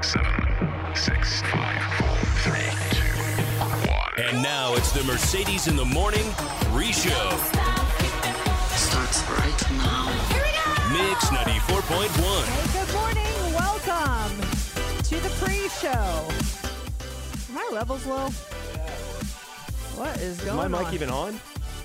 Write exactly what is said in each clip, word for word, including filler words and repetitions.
seven, six, five, four, three, two, one. And now it's the Mercedes in the Morning pre-show. Starts right now. Here we go! Mix ninety-four point one. Hey, good morning. Welcome to the pre-show. Are my levels low? What is going on? Is my mic even on?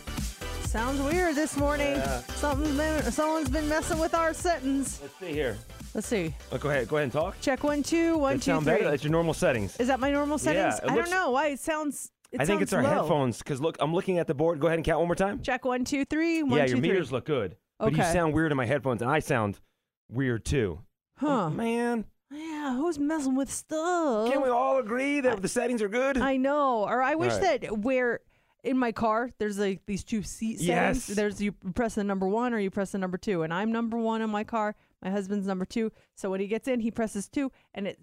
Sounds weird this morning. Yeah. Something's been, someone's been messing with our settings. Let's see here. Let's see. Oh, go ahead. Go ahead and talk. Check one, two, one, That two, sound three. better? That's your normal settings. Is that my normal settings? Yeah, it I looks- don't know why it sounds. It I think it's our sounds low. headphones because look, I'm looking at the board. Go ahead and count one more time. Check one, two, three. One, yeah, two, your three. meters look good, but you Okay. sound weird in my headphones, and I sound weird too. Huh? Oh, man, Yeah, who's messing with stuff? can't we all agree that the settings are good? I know. Or I wish All right. that where in my car there's like these two seat settings. Yes. There's you press the number one or you press the number two, and I'm number one in my car. My husband's number two. So when he gets in, he presses two, and it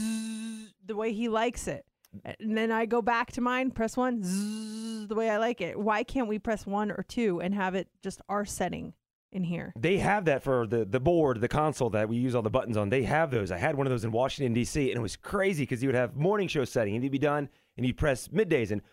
zzz, the way he likes it. And then I go back to mine, press one, zzz, the way I like it. Why can't we press one or two and have it just our setting in here? They have that for the, the board, the console that we use all the buttons on. They have those. I had one of those in Washington, D C, and it was crazy because you would have morning show setting, and you'd be done, and you'd press middays, and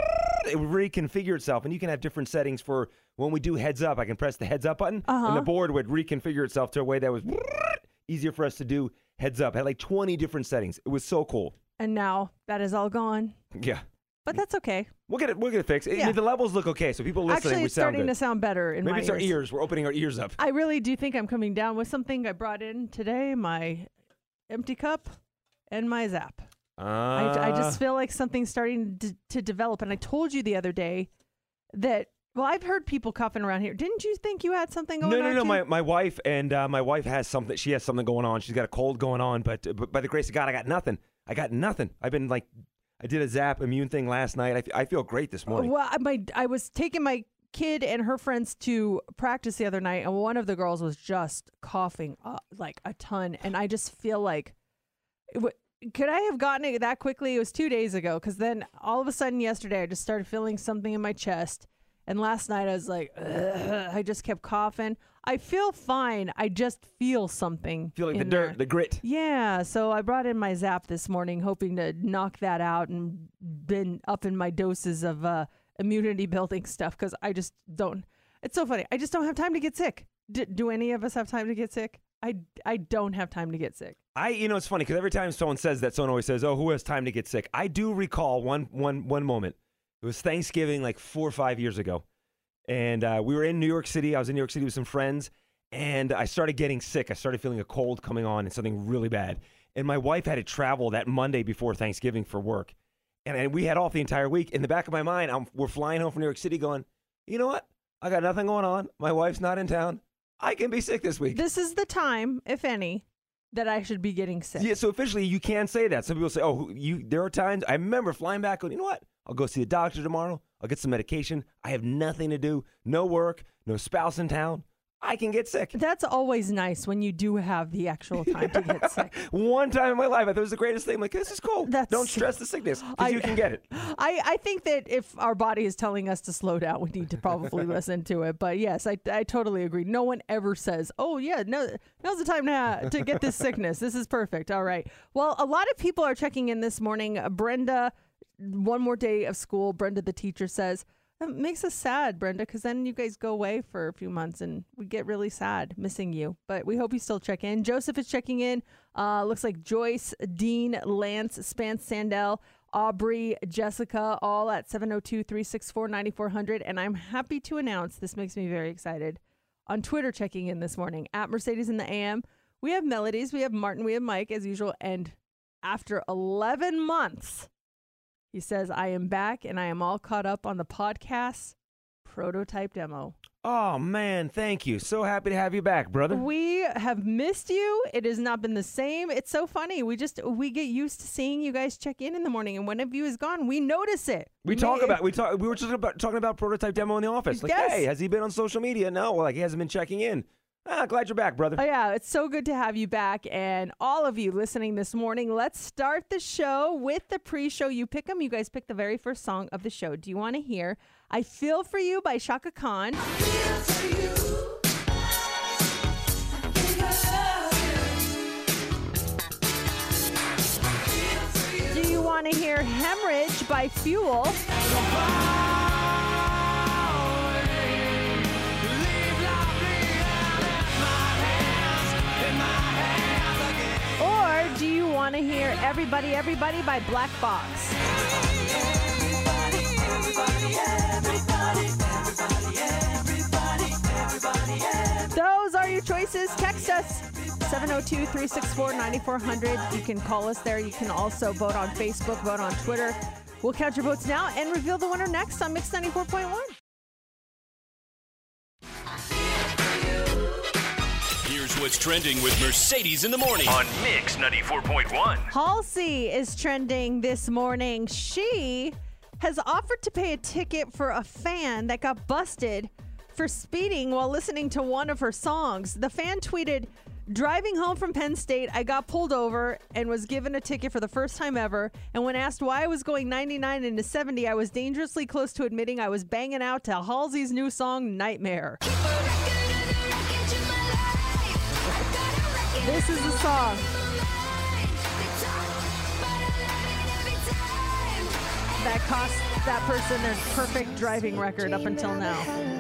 it would reconfigure itself. And you can have different settings for when we do heads up. I can press the heads up button, Uh-huh. and the board would reconfigure itself to a way that was easier for us to do heads up. It had like twenty different settings. It was so cool. And now that is all gone. Yeah. But that's okay. We'll get it. We'll get it fixed. I Yeah. mean, the levels look okay, so people listening, Actually, we it's sound starting good. to sound better in Maybe my it's our ears. ears. We're opening our ears up. I really do think I'm coming down with something I brought in today, my empty cup and my Zap. I, I just feel like something's starting to, to develop. And I told you the other day that, well, I've heard people coughing around here. Didn't you think you had something going No, on? no, no. too? My my wife and uh, my wife has something. She has something going on. She's got a cold going on, but, but by the grace of God, I got nothing. I got nothing. I've been like, I did a Zap immune thing last night. I, f- I feel great this morning. Well, I- my, I was taking my kid and her friends to practice the other night, and one of the girls was just coughing uh, like a ton. And I just feel like, it w- could I have gotten it that quickly? It was two days ago, because then all of a sudden yesterday, I just started feeling something in my chest. And last night I was like, ugh, I just kept coughing. I feel fine. I just feel something. feel like the in dirt, there. the grit. Yeah, so I brought in my Zap this morning, hoping to knock that out and been up in my doses of uh, immunity building stuff, because I just don't. It's so funny. I just don't have time to get sick. D- do any of us have time to get sick? I, I don't have time to get sick. I, you know, it's funny because every time someone says that, someone always says, "Oh, who has time to get sick?" I do recall one, one, one moment. It was Thanksgiving, like four or five years ago, and uh, we were in New York City. I was in New York City with some friends, and I started getting sick. I started feeling a cold coming on and something really bad. And my wife had to travel that Monday before Thanksgiving for work, and, and we had off the entire week. In the back of my mind, I'm, we're flying home from New York City, going, "You know what? I got nothing going on. My wife's not in town. I can be sick this week." This is the time, if any, that I should be getting sick. Yeah, so officially you can say that. Some people say, "Oh, who- you." There are times I remember flying back, going, "You know what? I'll go see a doctor tomorrow. I'll get some medication. I have nothing to do, no work, no spouse in town. I can get sick." That's always nice when you do have the actual time to get sick. One time in my life, I thought it was the greatest thing. I'm like, this is cool. That's- Don't stress the sickness because I- you can get it. I, I think that if our body is telling us to slow down, we need to probably listen to it. But yes, I, I totally agree. No one ever says, "Oh yeah, no, now's the time to to get this sickness. This is perfect." All right. Well, a lot of people are checking in this morning. Uh, Brenda, one more day of school. Brenda, the teacher, says, "It makes us sad, Brenda, because then you guys go away for a few months and we get really sad missing you. But we hope you still check in." Joseph is checking in. Uh, looks like Joyce, Dean, Lance, Spance, Sandell, Aubrey, Jessica, all at seven oh two, three six four, nine four hundred. And I'm happy to announce, this makes me very excited, on Twitter checking in this morning, at Mercedes in the A M, we have Melodies, we have Martin, we have Mike, as usual. And after eleven months, he says, "I am back and I am all caught up on the podcast prototype demo." Oh, man, thank you. So happy to have you back, brother. We have missed you. It has not been the same. It's so funny. We just, we get used to seeing you guys check in in the morning. And one of you is gone, we notice it. We talk May- about we talk we were just about talking about prototype demo in the office. Like, Yes. hey, has he been on social media? No, well, like he hasn't been checking in. Ah, glad you're back, brother. Oh, yeah. It's so good to have you back. And all of you listening this morning, let's start the show with the pre-show. You pick them. You guys pick the very first song of the show. Do you want to hear I Feel For You by Shaka Khan? want to hear Hemorrhage by Fuel? Or do you want to hear Everybody, Everybody by Black Box? Those are your choices. Text us seven oh two, three six four, nine four hundred. You can call us there. You can also vote on Facebook, vote on Twitter. We'll count your votes now and reveal the winner next on Mix ninety-four point one. Here's what's trending with Mercedes in the morning on Mix ninety-four point one. Halsey is trending this morning. She has offered to pay a ticket for a fan that got busted for speeding while listening to one of her songs. The fan tweeted, "Driving home from Penn State, I got pulled over and was given a ticket for the first time ever. And when asked why I was going ninety-nine into seventy, I was dangerously close to admitting I was banging out to Halsey's new song, Nightmare." This is the song. That cost that person their perfect driving record up until now.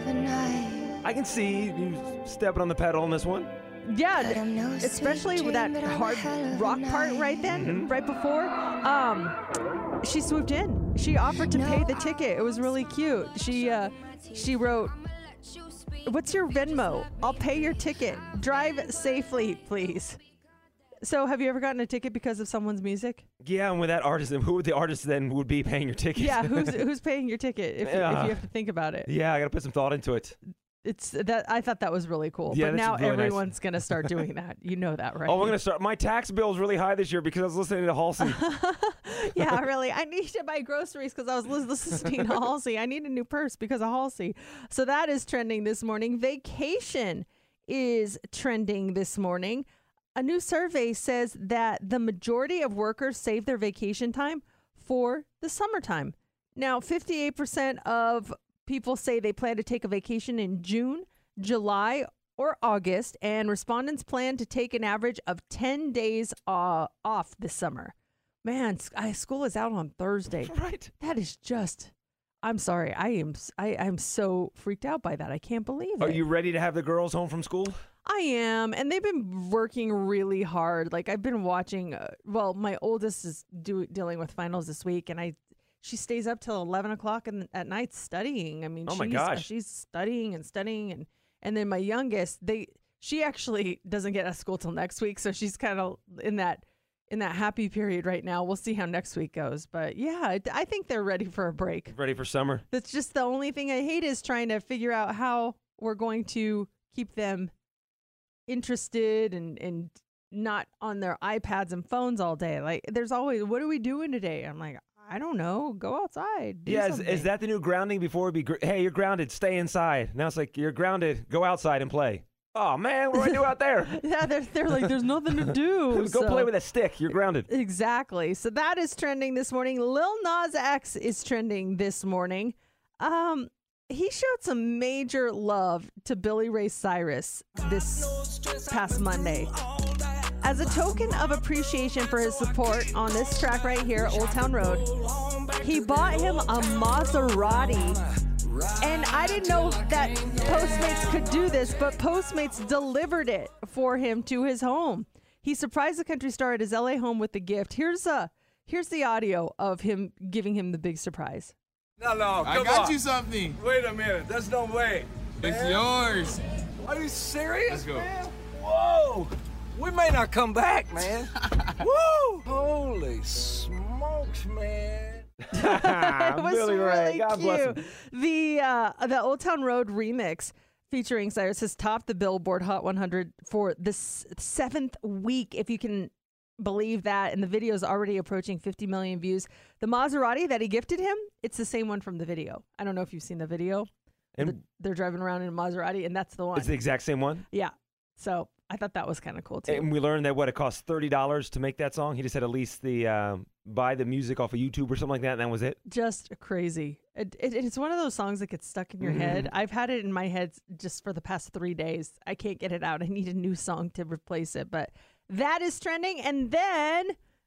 I can see you stepping on the pedal on this one. Yeah, especially with that hard rock part right then, Mm-hmm. right before. Um, she swooped in. She offered to pay the ticket. It was really cute. She uh, she wrote, "What's your Venmo? I'll pay your ticket. Drive safely, please." So, have you ever gotten a ticket because of someone's music? Yeah, and with that artist, who would the artist then would be paying your ticket? Yeah, who's who's paying your ticket? If, Yeah. if you have to think about it. Yeah, I got to put some thought into it. It's that I thought that was really cool. Yeah, but that's now really nice. everyone's gonna start doing that. You know that, right? Oh, we're gonna start. My tax bill is really high this year because I was listening to Halsey. Yeah, really. I need to buy groceries because I was lis- listening to Halsey. I need a new purse because of Halsey. So that is trending this morning. Vacation is trending this morning. A new survey says that the majority of workers save their vacation time for the summertime. Now, fifty-eight percent of people say they plan to take a vacation in June, July, or August, and respondents plan to take an average of ten days uh, off this summer. Man, s- I, school is out on Thursday. Right. That is just, I'm sorry. I am s- I, I'm so freaked out by that. I can't believe it. Are you ready to have the girls home from school? I am, and they've been working really hard. Like I've been watching. Uh, well, my oldest is do, dealing with finals this week, and I she stays up till eleven o'clock in, at night studying. I mean, Oh my she's, gosh. she's studying and studying, and and then my youngest, they she actually doesn't get out of school till next week, so she's kind of in that in that happy period right now. We'll see how next week goes, but yeah, I, I think they're ready for a break. Ready for summer? That's just the only thing I hate is trying to figure out how we're going to keep them interested and, and not on their iPads and phones all day. Like there's always, what are we doing today? I'm like, I don't know. Go outside. Do Yeah, is, something. is that the new grounding? Before it'd be, gr- hey, you're grounded, stay inside. Now it's like, you're grounded, go outside and play. Oh man, what do I do out there? Yeah, they're, they're like, there's nothing to do. Go So- play with a stick. You're grounded. Exactly. So that is trending this morning. Lil Nas X is trending this morning. Um, he showed some major love to Billy Ray Cyrus this past Monday. As a token of appreciation for his support on this track right here, Old Town Road, he bought him a Maserati. And I didn't know that Postmates could do this, but Postmates delivered it for him to his home. He surprised the country star at his L A home with the gift. Here's a here's the audio of him giving him the big surprise. No, no, I come got on. you something. Wait a minute. There's no way. It's man. yours. Are you serious, Let's go. man? Whoa. We may not come back, man. Woo! Holy smokes, man. It was Billy Ray, really God bless him. cute. The uh, the Old Town Road remix featuring Cyrus has topped the Billboard Hot one hundred for the s- seventh week, if you can believe that. And the video is already approaching fifty million views. The Maserati that he gifted him, it's the same one from the video. I don't know if you've seen the video. And The- they're driving around in a Maserati, and that's the one. it's the exact same one. Yeah. So I thought that was kind of cool too. And we learned that what it cost thirty dollars to make that song. He just had to lease the um, buy the music off of YouTube or something like that, and that was it. Just crazy. It, it, it's one of those songs that gets stuck in your Mm-hmm. head. I've had it in my head just for the past three days. I can't get it out. I need a new song to replace it. But that is trending. And then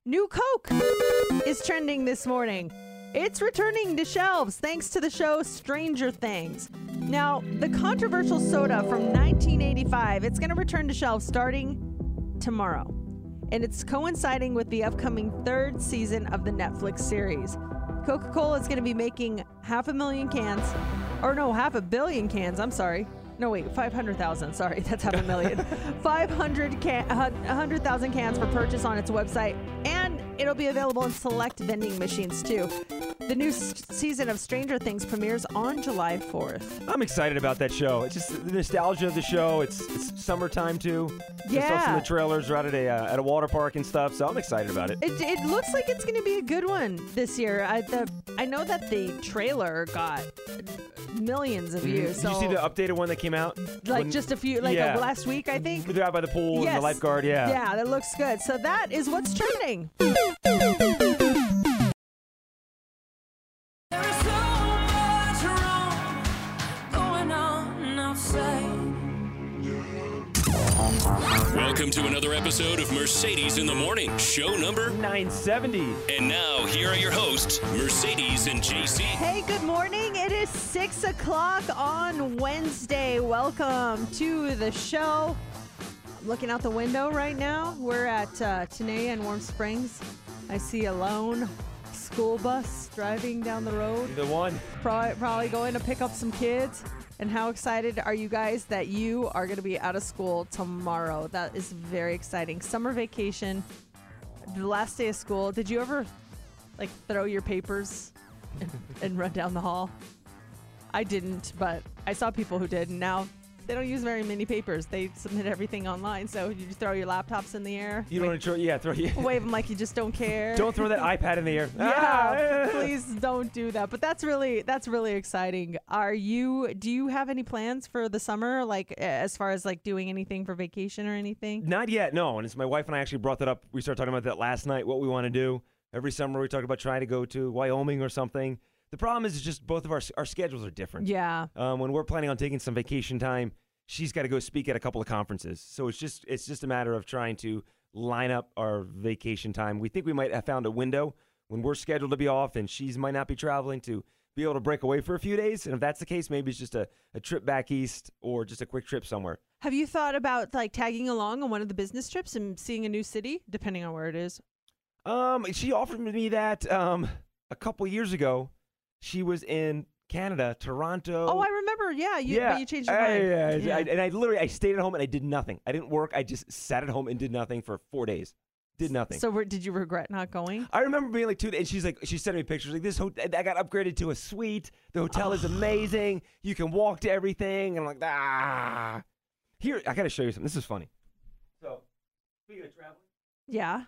New Coke is trending this morning. It's returning to shelves thanks to the show Stranger Things. Now, the controversial soda from nineteen eighty-five, it's going to return to shelves starting tomorrow. And it's coinciding with the upcoming third season of the Netflix series. Coca-Cola is going to be making half a million cans, or no, half a billion cans, I'm sorry. No, wait, five hundred thousand. Sorry, that's half a million. five hundred can, one hundred thousand cans for purchase on its website, and it'll be available in select vending machines, too. The new s- season of Stranger Things premieres on July fourth. I'm excited about that show. It's just the nostalgia of the show. It's, it's summertime, too. I saw some Yeah. of the trailers are out at a, uh, at a water park and stuff, so I'm excited about it. It, it looks like it's going to be a good one this year. I, the, I know that the trailer got millions of views. Did So you see the updated one that came out? like When- just a few, like yeah. uh, last week, I think. They're out by the pool and Yes. the lifeguard, yeah. Yeah, that looks good. So that is what's trending. Welcome to another episode of Mercedes in the Morning, show number. nine seventy. And now, here are your hosts, Mercedes and J C. Hey, good morning. It is six o'clock on Wednesday. Welcome to the show. I'm looking out the window right now. We're at uh, Tenaya and Warm Springs. I see a lone school bus driving down the road, The one. probably, probably going to pick up some kids. And how excited are you guys that you are going to be out of school tomorrow? That is very exciting. Summer vacation, the last day of school. Did you ever like throw your papers and, and run down the hall? I didn't, but I saw people who did. And now they don't use very many papers. They submit everything online. So you just throw your laptops in the air. You don't want to throw, yeah, throw, yeah. Wave them like you just don't care. Don't throw that iPad in the air. Yeah, Ah! please don't do that. But that's really that's really exciting. Are you? Do you have any plans for the summer, like a- as far as like doing anything for vacation or anything? Not yet, no. And it's my wife and I actually brought that up. We started talking about that last night, what we want to do. Every summer we talk about trying to go to Wyoming or something. The problem is it's just both of our our schedules are different. Yeah. Um, when we're planning on taking some vacation time, she's got to go speak at a couple of conferences. So it's just it's just a matter of trying to line up our vacation time. We think we might have found a window when we're scheduled to be off and she's might not be traveling to be able to break away for a few days. And if that's the case, maybe it's just a, a trip back east or just a quick trip somewhere. Have you thought about like tagging along on one of the business trips and seeing a new city, depending on where it is? Um, she offered me that um, a couple years ago. She was in Canada, Toronto. Oh, I remember. Yeah, you, yeah, but you changed your I- mind. yeah, Yeah. I, and I literally I stayed at home and I did nothing. I didn't work. I just sat at home and did nothing for four days. Did nothing. So where, did you regret not going? I remember being like two, and she's like, she sent me pictures like this. Ho- I got upgraded to a suite. The hotel is amazing. You can walk to everything. And I'm like, ah. Here, I got to show you something. This is funny. So, speaking of traveling, Yeah.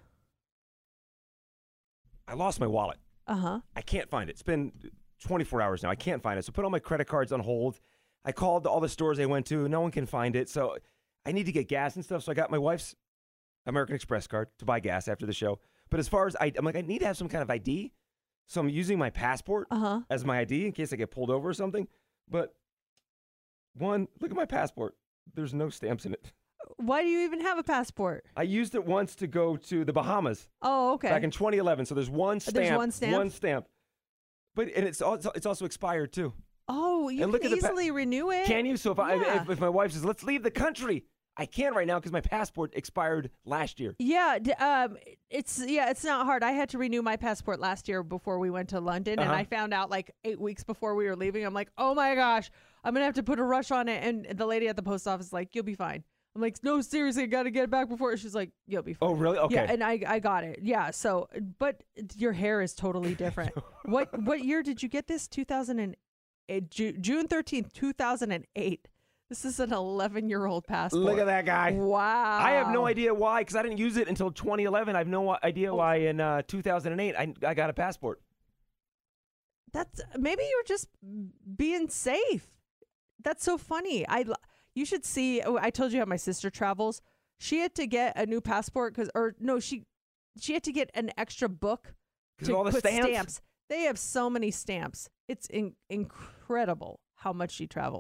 I lost my wallet. Uh huh. I can't find it. It's been twenty-four hours now. I can't find it. So, put all my credit cards on hold. I called all the stores I went to. No one can find it. So, I need to get gas and stuff. So, I got my wife's American Express card to buy gas after the show. But as far as I, I'm like, I need to have some kind of I D. So I'm using my passport Uh huh. as my I D in case I get pulled over or something. But one, look at my passport. There's no stamps in it. Why do you even have a passport? I used it once to go to the Bahamas Oh, okay. back in twenty eleven. So there's one stamp. There's one stamp? One stamp. But and it's also, it's also expired too. oh, you and look can at the pa- easily renew it. Can you? So if I Yeah. if, if my wife says let's leave the country, I can't right now because my passport expired last year. Yeah, d- um, it's yeah, it's not hard. I had to renew my passport last year before we went to London, and Uh-huh. I found out like eight weeks before we were leaving. I'm like, oh my gosh, I'm gonna have to put a rush on it. And the lady at the post office is like, you'll be fine. I'm like, no, seriously, I gotta get it back before. She's like, you'll be fine. Oh really? Okay. Yeah, and I I got it. Yeah. So, but your hair is totally different. what what year did you get this? two thousand eight, Ju- June thirteenth, two thousand eight. This is an eleven year old passport. Look at that guy. Wow. I have no idea why, because I didn't use it until twenty eleven. I have no idea why in uh, two thousand eight I, I got a passport. That's maybe you're just being safe. That's so funny. I l- you should see. Oh, I told you how my sister travels. She had to get a new passport because, or no, she she had to get an extra book 'Cause to of all the put stamps? They have so many stamps. It's in, incredible how much she travels.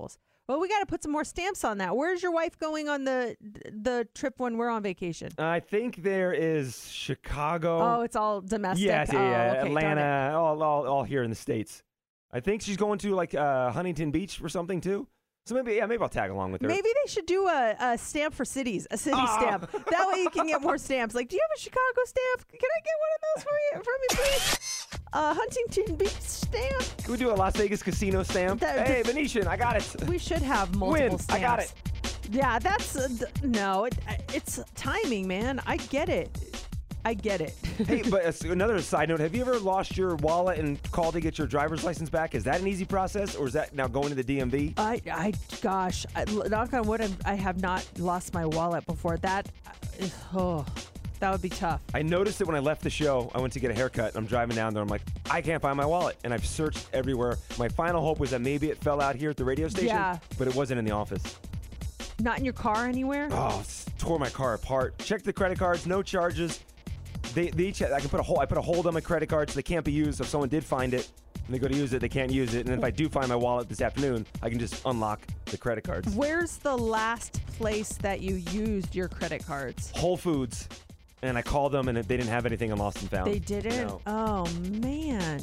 Well, we got to put some more stamps on that. Where's your wife going on the the trip when we're on vacation? I think there is Chicago. Oh, it's all domestic. Yes, yeah, oh, yeah. okay, darn it. Atlanta, all, all, all here in the States. I think she's going to like uh, Huntington Beach or something too. So maybe, yeah, maybe I'll tag along with her. Maybe they should do a, a stamp for cities, a city Oh. stamp. That way you can get more stamps. Like, do you have a Chicago stamp? Can I get one of those for you, from you, please? A Huntington Beach stamp. Can we do a Las Vegas casino stamp? That- hey, Venetian, I got it. We should have multiple Win, stamps. I got it. Yeah, that's uh, th- no. It, it's timing, man. I get it. I get it. Hey, but uh, another side note, have you ever lost your wallet and called to get your driver's license back? Is that an easy process, or is that now going to the D M V? I, I, gosh, I, knock on wood, I'm, I have not lost my wallet before. That, uh, oh, that would be tough. I noticed it when I left the show. I went to get a haircut. I'm driving down there. I'm like, I can't find my wallet. And I've searched everywhere. My final hope was that maybe it fell out here at the radio station, Yeah. but it wasn't in the office. Not in your car anywhere? Oh, s- tore my car apart. Checked the credit cards, no charges. They, they each, I can put a hold. I put a hold on my credit cards so they can't be used. If someone did find it and they go to use it, they can't use it. And then if I do find my wallet this afternoon, I can just unlock the credit cards. Where's the last place that you used your credit cards? Whole Foods, and I called them and they didn't have anything on Lost and Found. They didn't? No. Oh, man.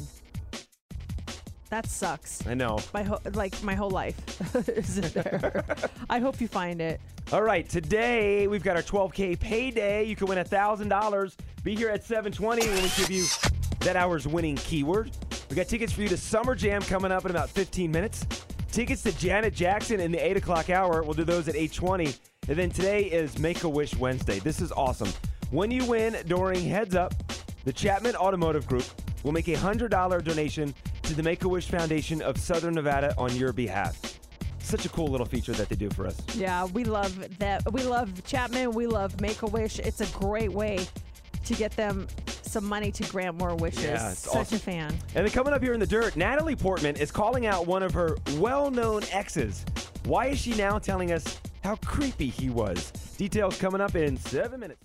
That sucks. I know. My ho- like my whole life is in there. I hope you find it. All right, today we've got our twelve K payday. You can win one thousand dollars. Be here at seven twenty when we give you that hour's winning keyword. We got tickets for you to Summer Jam coming up in about fifteen minutes. Tickets to Janet Jackson in the eight o'clock hour. We'll do those at eight twenty. And then today is Make-A-Wish Wednesday. This is awesome. When you win during Heads Up, the Chapman Automotive Group will make a one hundred dollars donation to the Make-A-Wish Foundation of Southern Nevada on your behalf. Such a cool little feature that they do for us. Yeah, we love that. We love Chapman. We love Make-A-Wish. It's a great way to get them some money to grant more wishes. Yeah, it's Such awesome. a fan. And then coming up here in the dirt, Natalie Portman is calling out one of her well-known exes. Why is she now telling us how creepy he was? Details coming up in seven minutes.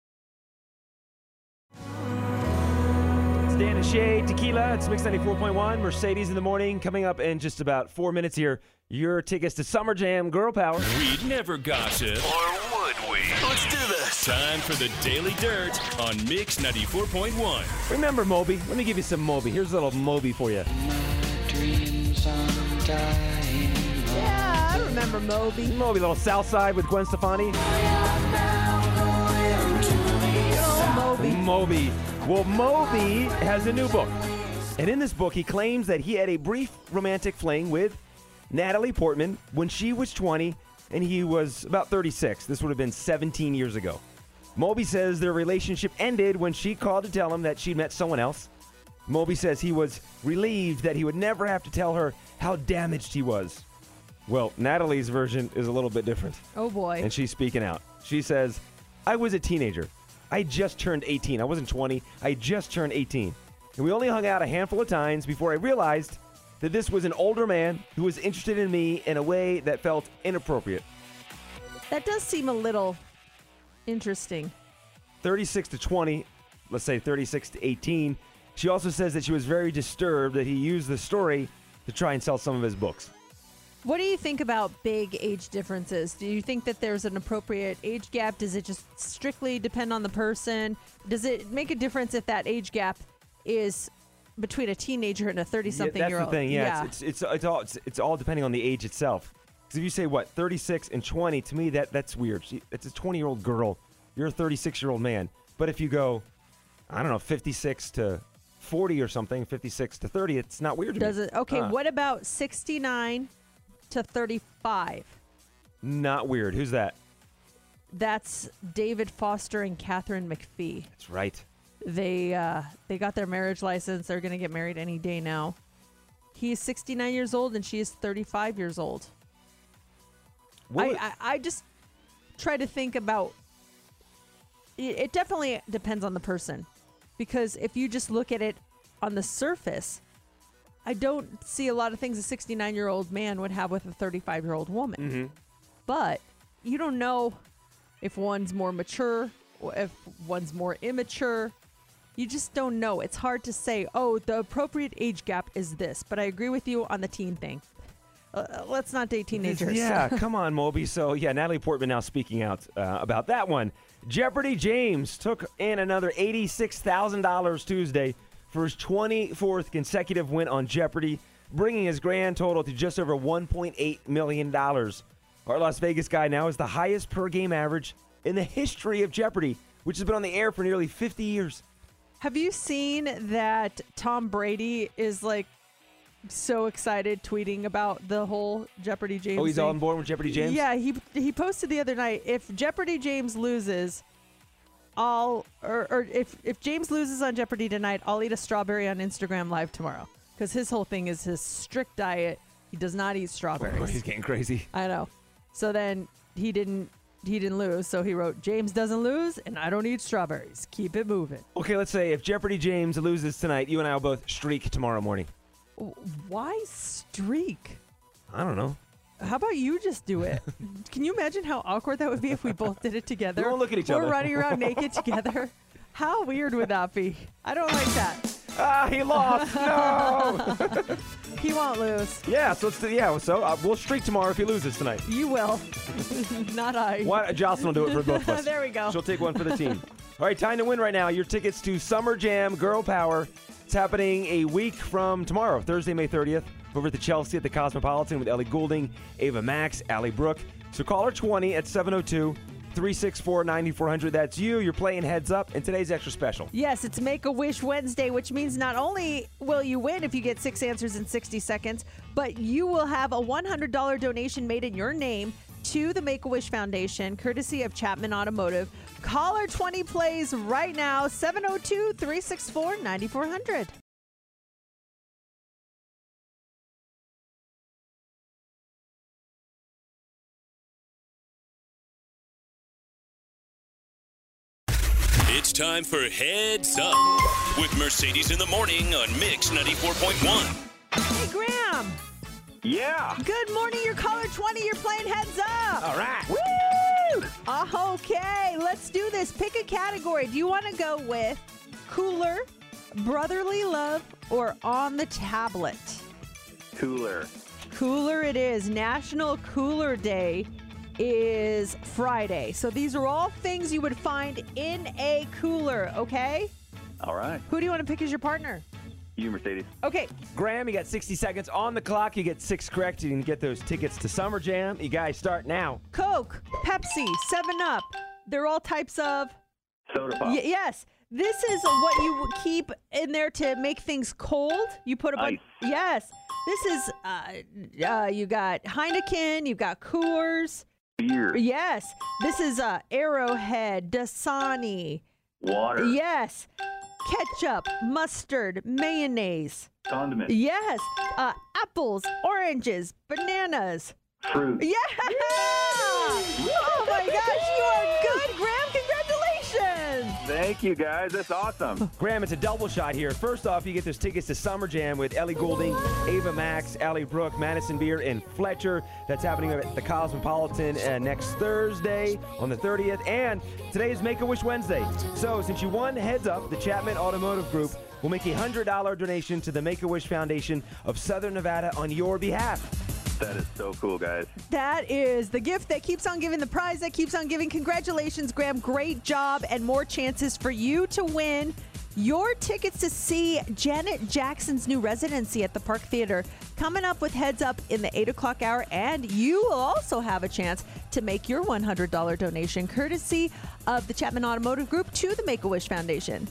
It's Dan and Shay, Tequila. It's Mix ninety-four point one, Mercedes in the morning. Coming up in just about four minutes here, your tickets to Summer Jam Girl Power. We'd never gossip. Or would we? Let's do this. Time for the Daily Dirt on Mix ninety-four point one. Remember Moby? Let me give you some Moby. Here's a little Moby for you. Yeah, I remember Moby. Moby, little South Side with Gwen Stefani. Oh, Moby. Moby. Well, Moby has a new book. And in this book, he claims that he had a brief romantic fling with Natalie Portman when she was twenty and he was about thirty-six. This would have been seventeen years ago. Moby says their relationship ended when she called to tell him that she'd met someone else. Moby says he was relieved that he would never have to tell her how damaged he was. Well, Natalie's version is a little bit different. Oh, boy. And she's speaking out. She says, I was a teenager. I just turned eighteen. I wasn't twenty. I just turned eighteen. And we only hung out a handful of times before I realized that this was an older man who was interested in me in a way that felt inappropriate. That does seem a little interesting. thirty-six to twenty, let's say thirty-six to eighteen. She also says that she was very disturbed that he used the story to try and sell some of his books. What do you think about big age differences? Do you think that there's an appropriate age gap? Does it just strictly depend on the person? Does it make a difference if that age gap is between a teenager and a thirty-something yeah, year old? That's the thing. Yeah, It's, it's, it's, it's, all, it's, it's all depending on the age itself. Because if you say, what, thirty-six and twenty, to me, that that's weird. She, it's a twenty-year-old girl. You're a thirty-six-year-old man. But if you go, I don't know, fifty-six to forty or something, fifty-six to thirty, it's not weird to Does me. it? Okay, Uh, what about sixty-nine to thirty-five? Not weird. Who's that? That's David Foster and Catherine McPhee. That's right. They uh, they got their marriage license. They're going to get married any day now. He is sixty-nine years old and she is thirty-five years old. What I, was- I, I just try to think about it, it definitely depends on the person, because if you just look at it on the surface, I don't see a lot of things a sixty-nine year old man would have with a thirty-five year old woman. Mm-hmm. But you don't know if one's more mature or if one's more immature. You just don't know. It's hard to say, oh, the appropriate age gap is this. But I agree with you on the teen thing. Uh, let's not date teenagers. Yeah, come on, Moby. So, yeah, Natalie Portman now speaking out uh, about that one. Jeopardy James took in another eighty-six thousand dollars Tuesday for his twenty-fourth consecutive win on Jeopardy, bringing his grand total to just over one point eight million dollars. Our Las Vegas guy now is the highest per-game average in the history of Jeopardy, which has been on the air for nearly fifty years. Have you seen that Tom Brady is like so excited tweeting about the whole Jeopardy James Oh, he's thing? on board with Jeopardy James? Yeah, he he posted the other night, if Jeopardy James loses, I'll or, or if if James loses on Jeopardy tonight, I'll eat a strawberry on Instagram Live tomorrow. Because his whole thing is his strict diet. He does not eat strawberries. Oh, he's getting crazy. I know. So then he didn't he didn't lose, so he wrote, James doesn't lose, and I don't eat strawberries. Keep it moving. Okay, let's say if Jeopardy James loses tonight, you and I will both streak tomorrow morning. Why streak? I don't know. How about you just do it? Can you imagine how awkward that would be if we both did it together? We won't look at each We're other. running around naked together. How weird would that be? I don't like that. Ah, he lost. No. He won't lose. Yeah, so let's do, yeah, so uh, we'll streak tomorrow if he loses tonight. You will. Not I. Why, Jocelyn will do it for both of us. There we go. She'll take one for the team. All right, time to win right now. Your tickets to Summer Jam Girl Power. It's happening a week from tomorrow, Thursday, May thirtieth, over at the Chelsea at the Cosmopolitan with Ellie Goulding, Ava Max, Allie Brooke. So call her twenty at seven oh two, three six four, nine four hundred. That's you. You're playing Heads Up, and today's extra special. Yes, it's Make-A-Wish Wednesday, which means not only will you win if you get six answers in sixty seconds, but you will have a one hundred dollars donation made in your name to the Make-A-Wish Foundation, courtesy of Chapman Automotive. Caller twenty plays right now, seven oh two, three six four, nine four hundred. It's time for Heads Up with Mercedes in the Morning on Mix ninety-four point one. Hey, Graham. Yeah. Good morning. You're caller twenty. You're playing Heads Up. All right. Woo! Uh, okay, let's do this. Pick a category. Do you want to go with cooler, brotherly love, or on the tablet? Cooler. Cooler it is. National Cooler Day is Friday. So these are all things you would find in a cooler, okay? All right. Who do you want to pick as your partner? You, Mercedes. Okay. Graham, you got sixty seconds on the clock. You get six correct. You can get those tickets to Summer Jam. You guys start now. Coke, Pepsi, seven up. They're all types of... Soda pop. Y- yes. This is what you keep in there to make things cold. You put a bunch. Ice. Yes. This is, uh, uh, you got Heineken, you've got Coors. Beer. Yes. This is uh, Arrowhead, Dasani. Water. Yes. Ketchup, mustard, mayonnaise. Condiment. Yes. Uh, apples, oranges, bananas. Fruit. Yeah! Oh my gosh, you are good, Graham. Congratulations. Thank you, guys. That's awesome. Graham, it's a double shot here. First off, you get those tickets to Summer Jam with Ellie Goulding, Ava Max, Allie Brooke, Madison Beer, and Fletcher. That's happening at the Cosmopolitan uh, next Thursday on the thirtieth. And today is Make-A-Wish Wednesday. So since you won, Heads Up, the Chapman Automotive Group will make a one hundred dollars donation to the Make-A-Wish Foundation of Southern Nevada on your behalf. That is so cool, guys. That is the gift that keeps on giving, the prize that keeps on giving. Congratulations, Graham. Great job, and more chances for you to win your tickets to see Janet Jackson's new residency at the Park Theater coming up with Heads Up in the eight o'clock hour. And you will also have a chance to make your one hundred dollars donation courtesy of the Chapman Automotive Group to the Make-A-Wish Foundation.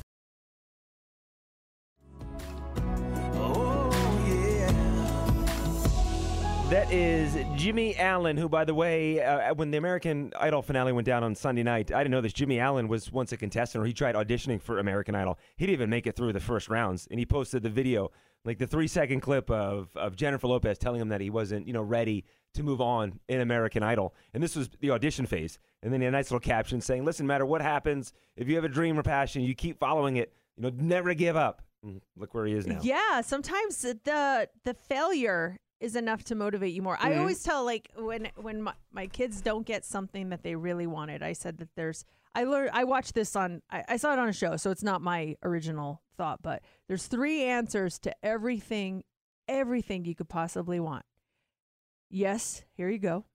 That is Jimmy Allen, who, by the way, uh, when the American Idol finale went down on Sunday night, I didn't know this. Jimmy Allen was once a contestant, or he tried auditioning for American Idol. He didn't even make it through the first rounds, and he posted the video, like the three-second clip of, of Jennifer Lopez telling him that he wasn't, you know, ready to move on in American Idol. And this was the audition phase. And then he had a nice little caption saying, listen, no matter what happens, if you have a dream or passion, you keep following it. You know, never give up. And look where he is now. Yeah, sometimes the the failure is enough to motivate you more. Mm-hmm. I always tell, like, when when my, my kids don't get something that they really wanted, I said that there's, I learned, I watched this on, I, I saw it on a show, so it's not my original thought, but there's three answers to everything, everything you could possibly want. yes, here you go.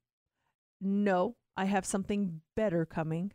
No, I have something better coming.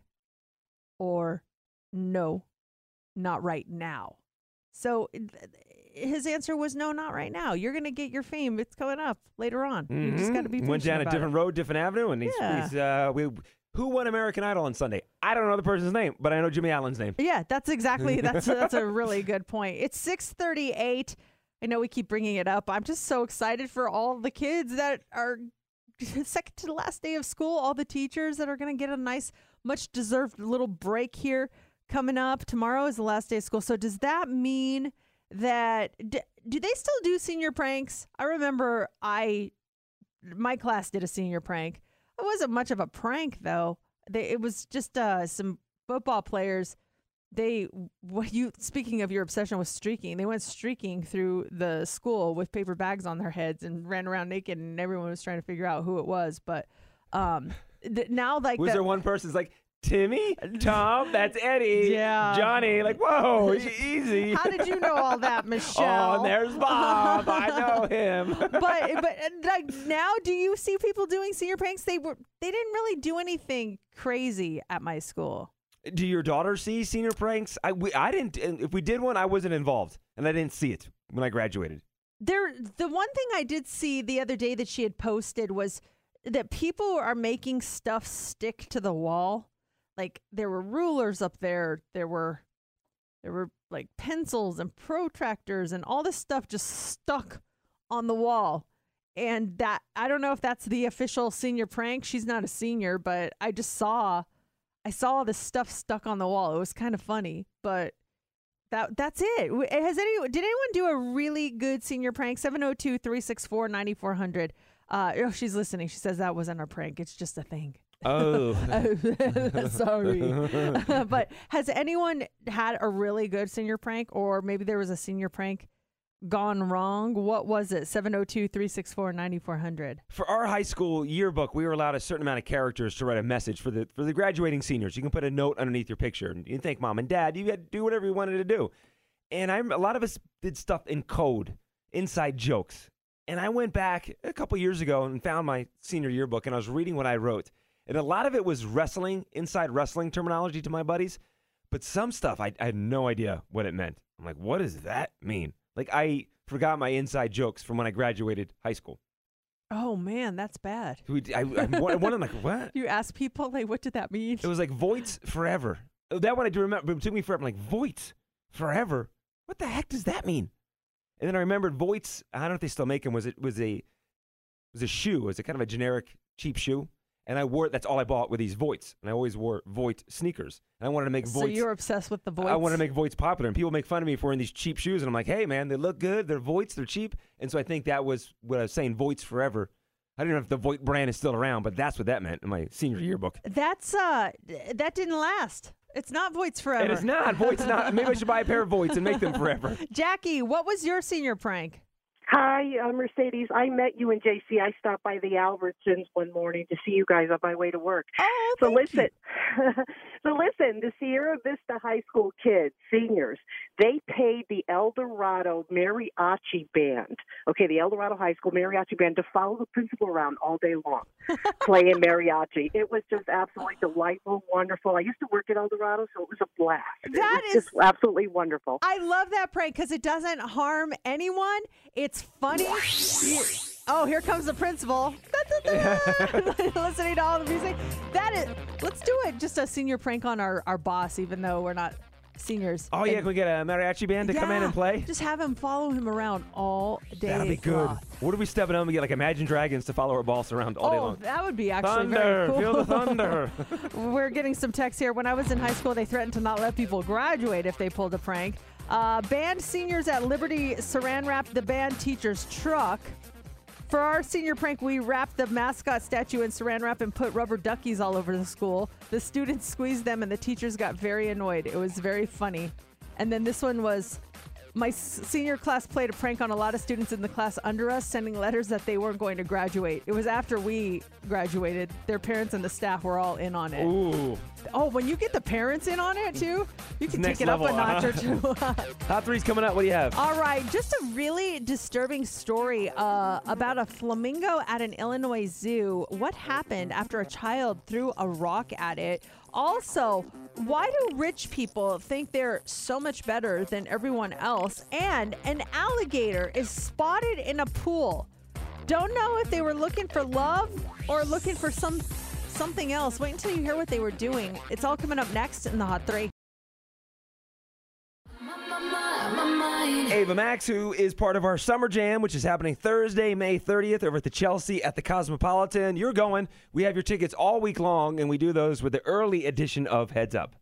Or no, not right now. So his answer was no, not right now. You're going to get your fame. It's coming up later on. Mm-hmm. You just got to be patient Went down a about different it. road, different avenue, and he's, Yeah. he's uh, we, who won American Idol on Sunday? I don't know the person's name, but I know Jimmy Allen's name. Yeah, that's exactly, that's, that's a really good point. It's six thirty-eight. I know we keep bringing it up. I'm just so excited for all the kids that are second to the last day of school, all the teachers that are going to get a nice, much deserved little break here coming up. Tomorrow is the last day of school. So does that mean that, d- do they still do senior pranks? I remember I, my class did a senior prank. It wasn't much of a prank though. They, it was just uh, some football players. They, what you, speaking of your obsession with streaking, they went streaking through the school with paper bags on their heads and ran around naked, and everyone was trying to figure out who it was. But um, th- now, like, Was the, there one person's like, Timmy, Tom, that's Eddie, Yeah. Johnny, like, whoa, e- easy. how did you know all that, Michelle? Oh, and there's Bob. I know him. but but uh, like now, do you see people doing senior pranks? They were they didn't really do anything crazy at my school. Do your daughters see senior pranks? I, we, I didn't. and If we did one, I wasn't involved, and I didn't see it when I graduated. There, the one thing I did see the other day that she had posted was that people are making stuff stick to the wall. Like there were rulers up there, there were there were like pencils and protractors and all this stuff just stuck on the wall. And that, I don't know if that's the official senior prank. She's not a senior, but I just saw I saw all this stuff stuck on the wall. It was kind of funny, but that that's it. W- Has any did anyone do a really good senior prank? seven oh two, three six four, nine four hundred. Uh, oh, she's listening. She says that wasn't a prank. It's just a thing. Oh. Sorry. But has anyone had a really good senior prank, or maybe there was a senior prank gone wrong? What was it? seven oh two, three six four, nine four hundred. For our high school yearbook, we were allowed a certain amount of characters to write a message for the for the graduating seniors. You can put a note underneath your picture, and you can thank mom and dad. You had to do whatever you wanted to do. And I, a lot of us did stuff in code, inside jokes. And I went back a couple years ago and found my senior yearbook, and I was reading what I wrote. And a lot of it was wrestling, inside wrestling terminology to my buddies. But some stuff, I, I had no idea what it meant. I'm like, what does that mean? Like, I forgot my inside jokes from when I graduated high school. Oh man, that's bad. We, I, I, I wanted, like, what? You ask people, like, what did that mean? It was like Voights Forever. That one I do remember, but it took me forever. I'm like, Voights Forever? What the heck does that mean? And then I remembered Voights, I don't know if they still make them, was it was a was a shoe. It was a kind of a generic, cheap shoe. And I wore, that's all I bought were these Voights. And I always wore Voight sneakers. And I wanted to make So Voights. you're obsessed with the voice. I wanted to make Voights popular. And people make fun of me for wearing these cheap shoes. And I'm like, hey, man, they look good. They're Voights. They're cheap. And so I think that was what I was saying, Voights Forever. I don't know if the Voight brand is still around, but that's what that meant in my senior yearbook. That's uh, that didn't last. It's not Voights Forever. And it's not. Voight's not. Maybe I should buy a pair of Voights and make them forever. Jackie, what was your senior prank? Hi, uh, Mercedes. I met you in J C. I stopped by the Albertsons one morning to see you guys on my way to work. Oh, So thank listen, so listen, the Sierra Vista High School kids, seniors, they paid the El Dorado Mariachi Band, okay, the El Dorado High School Mariachi Band, to follow the principal around all day long, playing mariachi. It was just absolutely delightful, wonderful. I used to work at El Dorado, so it was a blast. That it was is- just absolutely wonderful. I love that prank because it doesn't harm anyone. It's funny. You- oh, here comes the principal. Listening to all the music. That is. Let's do it. Just a senior prank on our, our boss, even though we're not seniors. Oh, yeah, And- can we get a mariachi band to come in Yeah, and play? Just have him follow him around all day. That'll be good. long. What are we stepping on? We get like Imagine Dragons to follow our boss around all day Oh, long. that would be actually Thunder, very cool. feel the thunder. We're getting some texts here. When I was in high school, they threatened to not let people graduate if they pulled a prank. Uh, band seniors at Liberty saran wrapped the band teacher's truck. For our senior prank, we wrapped the mascot statue in saran wrap and put rubber duckies all over the school. The students squeezed them and the teachers got very annoyed. It was very funny. And then this one was, My s- senior class played a prank on a lot of students in the class under us, sending letters that they weren't going to graduate. It was after we graduated. Their parents and the staff were all in on it. Ooh. Oh, when you get the parents in on it, too, you can Next take it up a level, notch huh? or two. Hot three's coming up. What do you have? All right, just a really disturbing story uh, about a flamingo at an Illinois zoo. What happened after a child threw a rock at it? Also, why do rich people think they're so much better than everyone else? And an alligator is spotted in a pool. Don't know if they were looking for love or looking for some something else. Wait until you hear what they were doing. It's all coming up next in the Hot Three. Ava Max, who is part of our Summer Jam, which is happening Thursday, May thirtieth over at the Chelsea at the Cosmopolitan. You're going. We have your tickets all week long, and we do those with the early edition of Heads Up.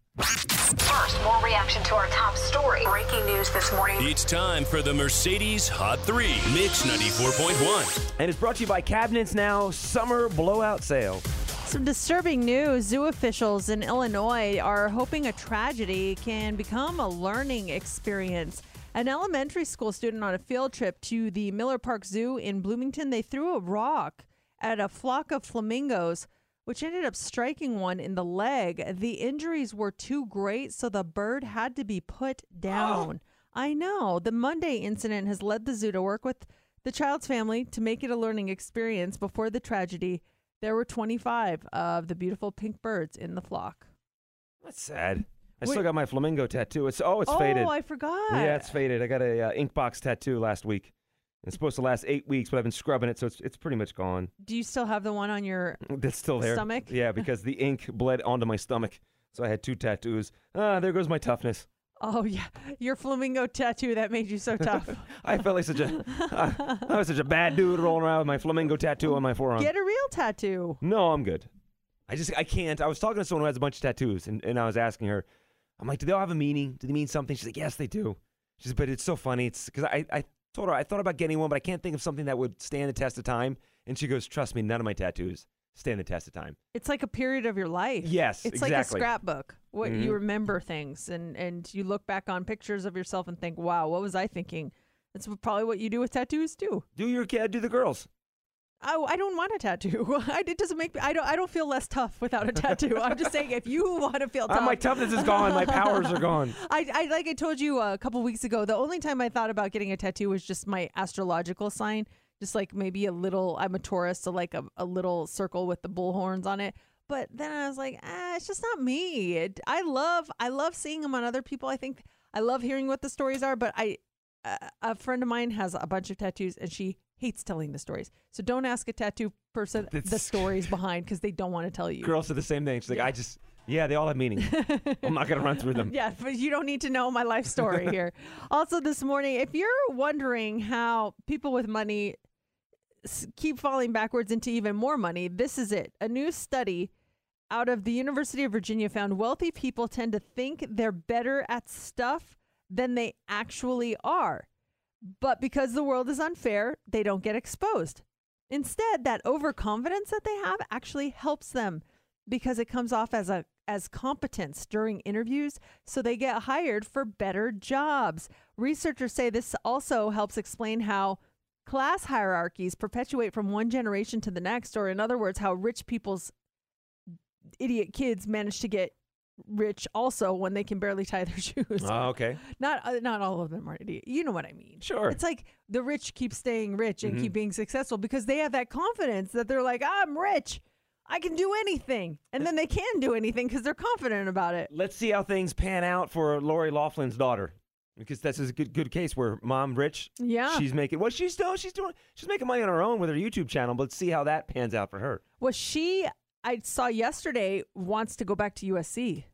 First, more reaction to our top story. Breaking news this morning. It's time for the Mercedes Hot three, Mix ninety-four point one. And it's brought to you by Cabinets Now Summer Blowout Sale. Some disturbing news. Zoo officials in Illinois are hoping a tragedy can become a learning experience. An elementary school student on a field trip to the Miller Park Zoo in Bloomington, they threw a rock at a flock of flamingos, which ended up striking one in the leg. The injuries were too great, so the bird had to be put down. Oh. I know. The Monday incident has led the zoo to work with the child's family to make it a learning experience. Before the tragedy, there were twenty-five of the beautiful pink birds in the flock. That's sad. I Wait. still got my flamingo tattoo. It's oh, it's oh, faded. Oh, I forgot. Yeah, it's faded. I got a uh, ink box tattoo last week. It's supposed to last eight weeks, but I've been scrubbing it, so it's it's pretty much gone. Do you still have the one on your That's still there. stomach? Yeah, because the ink bled onto my stomach, so I had two tattoos. Ah, there goes my toughness. Oh, yeah. Your flamingo tattoo that made you so tough. I felt like such a uh, I was such a bad dude rolling around with my flamingo tattoo on my forearm. Get a real tattoo. No, I'm good. I just I can't. I was talking to someone who has a bunch of tattoos, and, and I was asking her, I'm like, do they all have a meaning? Do they mean something? She's like, yes, they do. She said, but it's so funny. It's because I, I told her I thought about getting one, but I can't think of something that would stand the test of time. And she goes, trust me, none of my tattoos stand the test of time. It's like a period of your life. Yes, It's exactly. like a scrapbook. What Mhm. you remember things, and, and you look back on pictures of yourself and think, wow, what was I thinking? That's what- probably what you do with tattoos, too. Do your kid, do the girls. I, I don't want a tattoo. I, it doesn't make me, I don't, I don't feel less tough without a tattoo. I'm just saying, if you want to feel tough. Ah, my toughness is gone. My powers are gone. I, I like I told you a couple weeks ago, the only time I thought about getting a tattoo was just my astrological sign, just like maybe a little, I'm a Taurus, so like a, a little circle with the bull horns on it. But then I was like, ah, it's just not me. It, I love, I love seeing them on other people. I think I love hearing what the stories are, but I, a, a friend of mine has a bunch of tattoos and she hates telling the stories. So don't ask a tattoo person the That's- stories behind because they don't want to tell you. Girls are the same thing. She's like, I just, yeah, they all have meaning. I'm not going to run through them. Yeah, but you don't need to know my life story here. Also this morning, if you're wondering how people with money s- keep falling backwards into even more money, this is it. A new study out of the University of Virginia found wealthy people tend to think they're better at stuff than they actually are. But because the world is unfair, they don't get exposed. Instead, that overconfidence that they have actually helps them because it comes off as a as competence during interviews, so they get hired for better jobs. Researchers say this also helps explain how class hierarchies perpetuate from one generation to the next, or in other words, how rich people's idiot kids manage to get rich also when they can barely tie their shoes. Oh, okay. Not uh, not all of them are idiot. You know what I mean. Sure. It's like the rich keep staying rich and Mhm. keep being successful because they have that confidence that they're like, I'm rich. I can do anything. And then they can do anything because they're confident about it. Let's see how things pan out for Lori Laughlin's daughter. Because that's a good good case where mom rich, Yeah. she's making well she's still she's doing she's making money on her own with her YouTube channel, but let's see how that pans out for her. Well, she, I saw yesterday, wants to go back to U S C.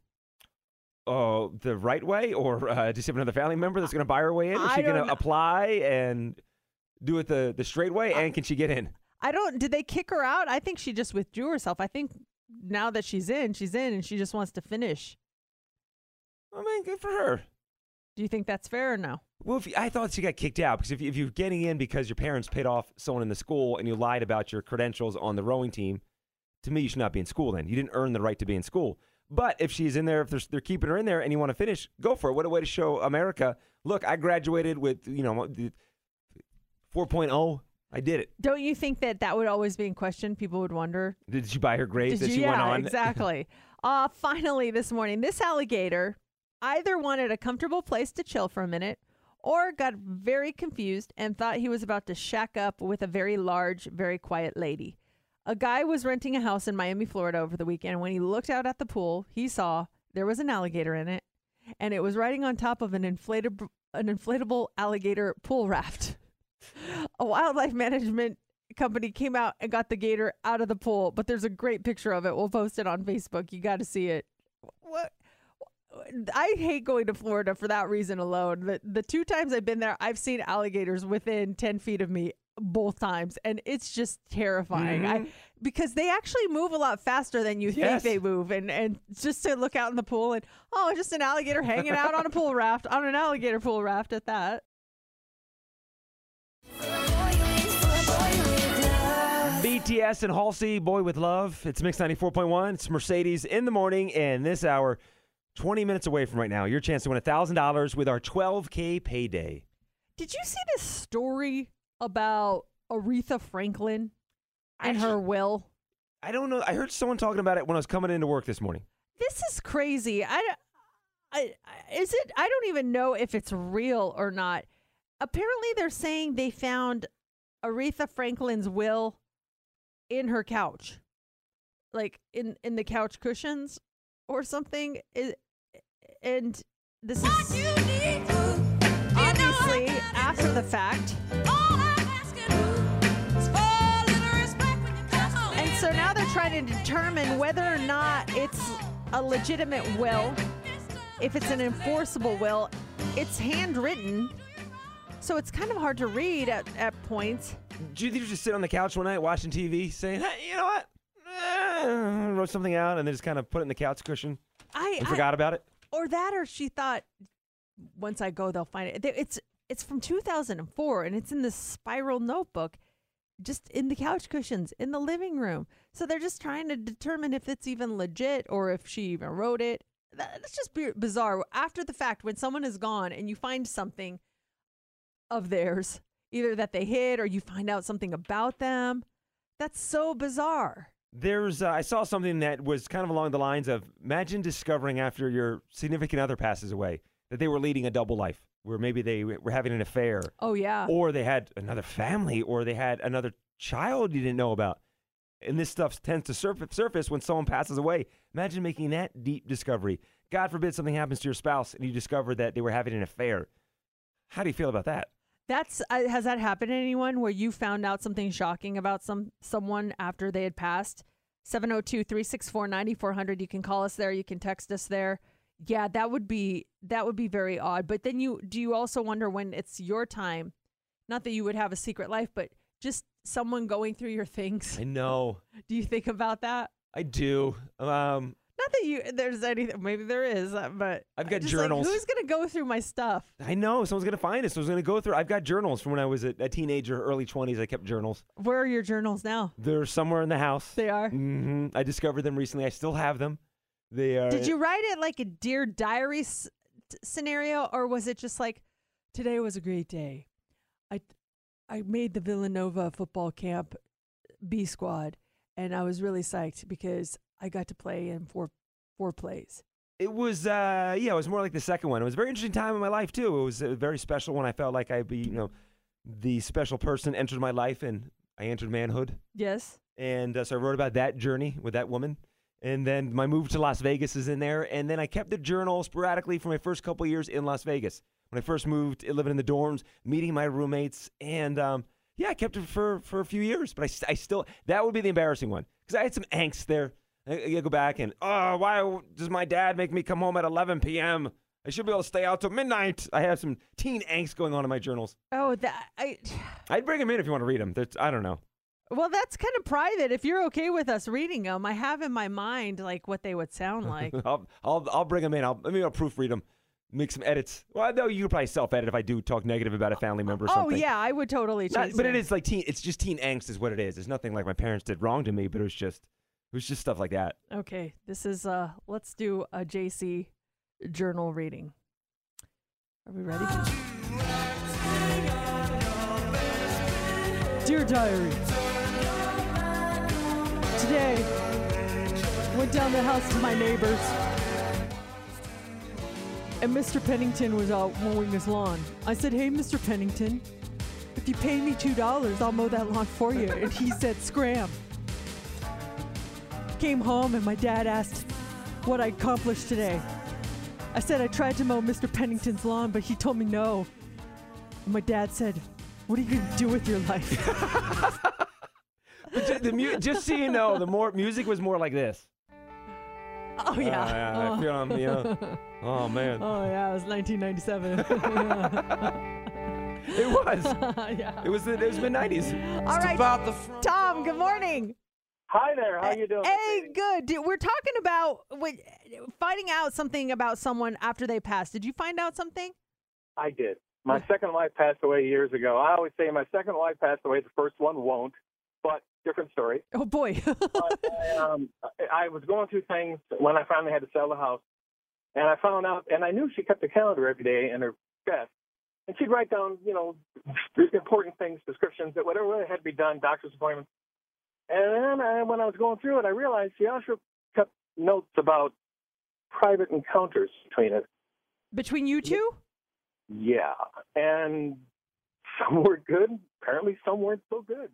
Oh, the right way, or uh, does she have another family member that's going to buy her way in? Is I she going don't to know. apply and do it the, the straight way, and can she get in? I don't, did they kick her out? I think she just withdrew herself. I think now that she's in, she's in and she just wants to finish. I mean, good for her. Do you think that's fair or no? Well, if you, I thought she got kicked out because if, you, if you're getting in because your parents paid off someone in the school and you lied about your credentials on the rowing team, to me, you should not be in school then. You didn't earn the right to be in school. But if she's in there, if they're, they're keeping her in there and you want to finish, go for it. What a way to show America, look, I graduated with, you know, four point oh. I did it. Don't you think that that would always be in question? People would wonder. Did she buy her grades Did that you? she went Yeah, on? exactly. uh, finally, this morning, this alligator either wanted a comfortable place to chill for a minute or got very confused and thought he was about to shack up with a very large, very quiet lady. A guy was renting a house in Miami, Florida over the weekend. When he looked out at the pool, he saw there was an alligator in it, and it was riding on top of an inflatable, an inflatable alligator pool raft. A wildlife management company came out and got the gator out of the pool, but there's a great picture of it. We'll post it on Facebook. You got to see it. What? I hate going to Florida for that reason alone. The, the two times I've been there, I've seen alligators within ten feet of me both times, and it's just terrifying. Mm-hmm. I, because they actually move a lot faster than you Yes. think they move. And, and just to look out in the pool and, oh, just an alligator hanging out on a pool raft, on an alligator pool raft at that. B T S and Halsey, Boy with Love. It's Mix ninety-four point one. It's Mercedes in the morning, and this hour, twenty minutes away from right now, your chance to win one thousand dollars with our twelve K payday. Did you see this story about Aretha Franklin and Actually- her will? I don't know. I heard someone talking about it when I was coming into work this morning. This is crazy. I, I, is it? I don't even know if it's real or not. Apparently, they're saying they found Aretha Franklin's will in her couch, like in, in the couch cushions or something. It, and this is obviously after the fact. And so now they're trying to determine whether or not it's a legitimate will, if it's an enforceable will. It's handwritten, so it's kind of hard to read at, at points. Did you think you just sit on the couch one night watching T V saying, hey, you know what? Eh, wrote something out and then just kind of put it in the couch cushion I, and I forgot about it? Or that, or she thought, once I go, they'll find it. It's it's from two thousand four, and it's in this spiral notebook, just in the couch cushions in the living room. So they're just trying to determine if it's even legit or if she even wrote it. That's just b- bizarre. After the fact, when someone is gone and you find something of theirs, either that they hid or you find out something about them, that's so bizarre. There's, uh, I saw something that was kind of along the lines of, imagine discovering after your significant other passes away that they were leading a double life, where maybe they were having an affair. Oh, yeah. Or they had another family, or they had another child you didn't know about. And this stuff tends to surf- surface when someone passes away. Imagine making that deep discovery. God forbid something happens to your spouse and you discover that they were having an affair. How do you feel about that? That's uh, has that happened to anyone where you found out something shocking about some someone after they had passed? seven oh two, three six four, nine four hundred. You can call us there. You can text us there. Yeah, that would be that would be very odd. But then you do you also wonder when it's your time? Not that you would have a secret life, but just someone going through your things. I know. Do you think about that? I do. Um, Not that you there's anything. Maybe there is, uh, but I've got just journals. Like, who's gonna go through my stuff? I know. Someone's going to find it. Someone's going to go through. I've got journals from when I was a, a teenager, early twenties. I kept journals. Where are your journals now? They're somewhere in the house. They are. Mm-hmm. I discovered them recently. I still have them. They are. Did you write it like a Dear Diary s- t- scenario, or was it just like, today was a great day. I, I made the Villanova football camp B squad, and I was really psyched because I got to play in four four plays. It was, uh, yeah, it was more like the second one. It was a very interesting time in my life, too. It was a very special one. I felt like I'd be, you know, the special person entered my life, and I entered manhood. Yes. And uh, so I wrote about that journey with that woman. And then my move to Las Vegas is in there. And then I kept the journal sporadically for my first couple of years in Las Vegas. When I first moved, living in the dorms, meeting my roommates. And, um, yeah, I kept it for, for a few years. But I, I still, that would be the embarrassing one. Because I had some angst there. I, I go back and, oh, why does my dad make me come home at eleven p.m.? I should be able to stay out till midnight. I have some teen angst going on in my journals. Oh, that I. I'd bring them in if you want to read them. That's, I don't know. Well, that's kind of private. If you're okay with us reading them, I have in my mind like what they would sound like. I'll, I'll, I'll bring them in. I'll, maybe I'll proofread them, make some edits. Well, no, you could probably self-edit if I do talk negative about a family member or Oh something. yeah, I would totally Not- change. but that. it is like teen. It's just teen angst is what it is. It's nothing like my parents did wrong to me, but it was just was just stuff like that. Okay, this is uh let's do a J C journal reading. Are we ready? Dear Diary, today went down the house to my neighbors, and Mister Pennington was out mowing his lawn. I said, "Hey, Mister Pennington, if you pay me two dollars, I'll mow that lawn for you." And he said, "Scram." Came home and my dad asked what I accomplished today. I said I tried to mow Mister Pennington's lawn, but he told me no. And my dad said, "What are you going to do with your life?" But ju- the mu- just so you know, the more music was more like this. Oh, yeah. Oh, yeah, I feel I'm, you know. Oh, man. Oh, yeah, it was nineteen ninety-seven. It was. Yeah. It was the, it was mid nineties. All right, Tom, good morning. Hi there. How you doing? Hey, good. Dude, we're talking about wait, finding out something about someone after they passed. Did you find out something? I did. My second wife passed away years ago. I always say my second wife passed away. The first one won't, but different story. Oh, boy. but, um, I was going through things when I finally had to sell the house, and I found out, and I knew she kept a calendar every day in her desk, and she'd write down, you know, important things, prescriptions, that whatever had to be done, doctor's appointments. And then I, when I was going through it, I realized she also kept notes about private encounters between us. Between you two? Yeah, and some were good. Apparently, some weren't so good.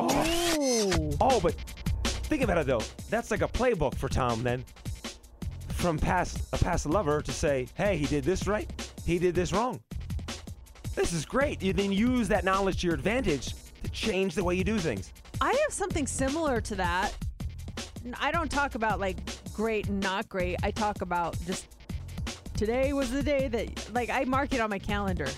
Oh. Oh, but think about it, though. That's like a playbook for Tom, then. From past a past lover to say, hey, he did this right, he did this wrong. This is great. You then use that knowledge to your advantage to change the way you do things. I have something similar to that. I don't talk about like great and not great. I talk about just today was the day that, like, I mark it on my calendar.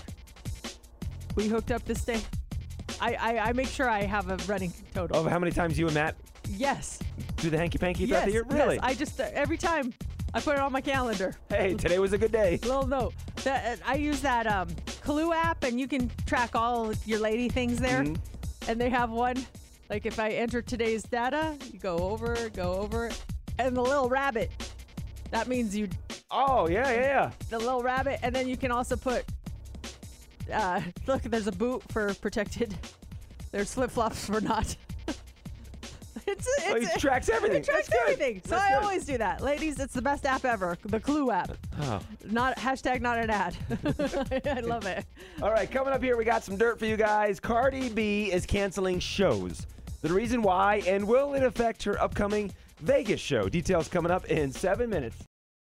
We hooked up this day. I, I, I make sure I have a running total. Of how many times you and Matt Yes. do the hanky-panky throughout Yes. the year? Really? Yes. I just, uh, every time I put it on my calendar. Hey, today was a good day. Little note. That, I use that um, Clue app, and you can track all your lady things there. Mhm. And they have one, like if I enter today's data, you go over, go over, and the little rabbit. That means you, Oh, yeah, yeah, yeah. the little rabbit, and then you can also put, uh, look, there's a boot for protected. There's flip-flops for not. It's, a, Oh, it's it a- tracks everything. It tracks That's good. everything. So That's I good. always do that. Ladies, it's the best app ever. The Clue app. Oh. Not hashtag not an ad. I love it. All right, coming up here, we got some dirt for you guys. Cardi B is canceling shows. The reason why, and will it affect her upcoming Vegas show? Details coming up in seven minutes.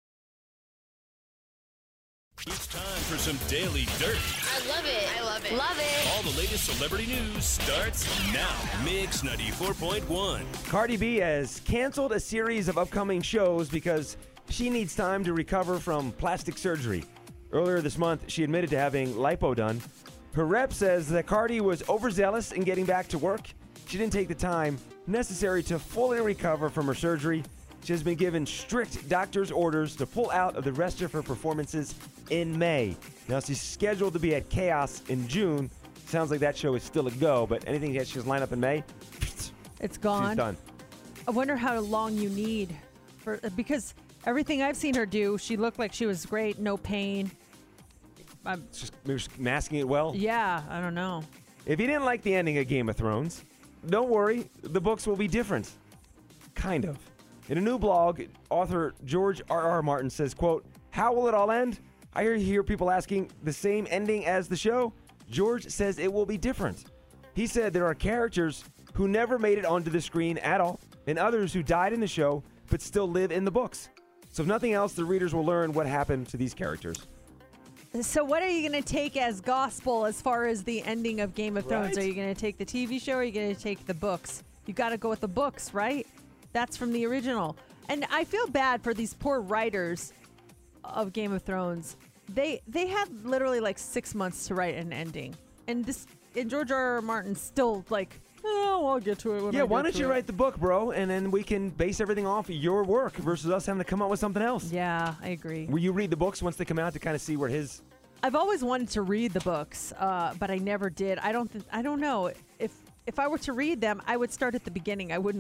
It's time for some Daily Dirt. I love it. I love it. Love it. All the latest celebrity news starts now. Mix ninety-four point one. Cardi B has canceled a series of upcoming shows because she needs time to recover from plastic surgery. Earlier this month, she admitted to having lipo done. Her rep says that Cardi was overzealous in getting back to work. She didn't take the time necessary to fully recover from her surgery. She has been given strict doctor's orders to pull out of the rest of her performances in May. Now, she's scheduled to be at Chaos in June. Sounds like that show is still a go, but anything that she's lined up in May, It's gone. she's done. I wonder how long you need for because everything I've seen her do, she looked like she was great, no pain. I'm, It's just, maybe she's masking it well. yeah, I don't know. If you didn't like the ending of Game of Thrones, don't worry, the books will be different. Kind of. In a new blog, author George R R. Martin says, quote, how will it all end? I hear, hear people asking the same ending as the show. George says it will be different. He said there are characters who never made it onto the screen at all, and others who died in the show but still live in the books. So if nothing else, the readers will learn what happened to these characters. So what are you going to take as gospel as far as the ending of Game of Thrones? Right. Are you going to take the T V show or are you going to take the books? You got to go with the books, right? That's from the original. And I feel bad for these poor writers of Game of Thrones. They they had literally like six months to write an ending. And this and George R. R. Martin still like, oh, I'll get to it when I Yeah, why get don't to you it." write the book, bro, and then we can base everything off of your work versus us having to come up with something else. Yeah, I agree. Will you read the books once they come out to kind of see where his... I've always wanted to read the books, uh, but I never did. I don't. Th- I don't know if if I were to read them, I would start at the beginning. I wouldn't.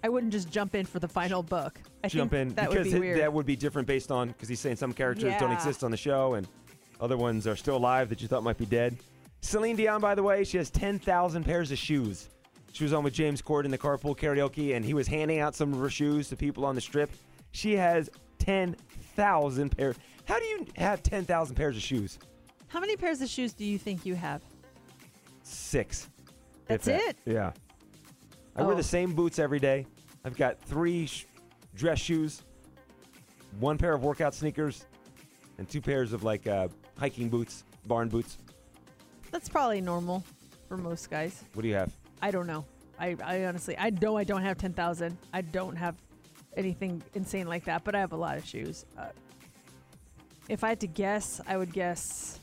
I wouldn't just jump in for the final book. I Jump think in that because would be it- weird. that would be different based on because he's saying some characters don't Yeah. exist on the show and other ones are still alive that you thought might be dead. Celine Dion, by the way, she has ten thousand pairs of shoes. She was on with James Corden in the Carpool Karaoke, and he was handing out some of her shoes to people on the strip. She has ten thousand pairs. How do you have ten thousand pairs of shoes? How many pairs of shoes do you think you have? Six. That's if that. it? Yeah. I wear Oh. the same boots every day. I've got three sh- dress shoes, one pair of workout sneakers, and two pairs of like uh, hiking boots, barn boots. That's probably normal for most guys. What do you have? I don't know. I, I honestly, I know I don't have ten thousand. I don't have anything insane like that, but I have a lot of shoes. Uh, if I had to guess, I would guess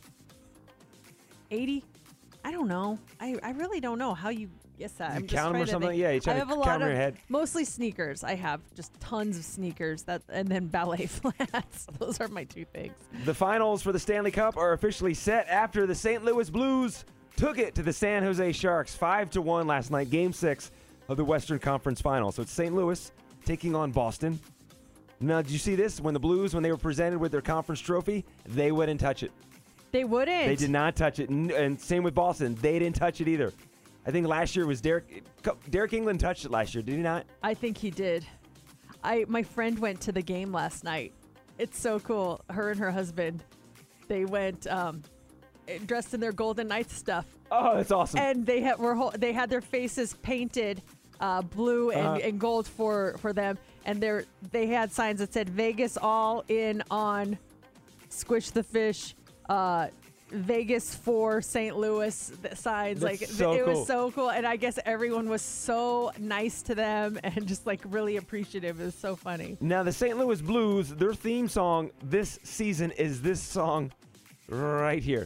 eighty. I don't know. I, I really don't know how you guess that. You I'm just count 'em or trying to something? think. Yeah, you try I to have a count lot 'em in of your head. mostly sneakers. I have just tons of sneakers that, and then ballet flats. Those are my two things. The finals for the Stanley Cup are officially set after the Saint Louis Blues took it to the San Jose Sharks five to one last night, game six of the Western Conference Final. So it's Saint Louis taking on Boston. Now, did you see this? When the Blues, when they were presented with their conference trophy, they wouldn't touch it. They wouldn't. They did not touch it. N- And same with Boston. They didn't touch it either. I think last year was Derek Derek England touched it last year, did he not? I think he did. I my friend went to the game last night. It's so cool. Her and her husband, they went um, dressed in their Golden Knights stuff. Oh, that's awesome. And they had were whole, they had their faces painted uh, blue and, Uh-huh. and gold for for them, and they they had signs that said Vegas all in on Squish the Fish. Uh, Vegas for Saint Louis th- signs. That's like so it cool. was so cool, and I guess everyone was so nice to them and just like really appreciative. It was so funny. Now, the Saint Louis Blues, their theme song this season is this song right here.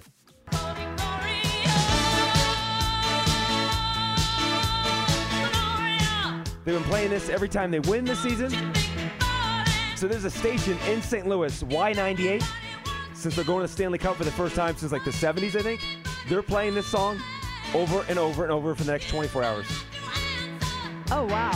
They've been playing this every time they win this season. So there's a station in Saint Louis, Y ninety-eight, since they're going to the Stanley Cup for the first time since like the seventies, I think. They're playing this song over and over and over for the next twenty-four hours. Oh wow!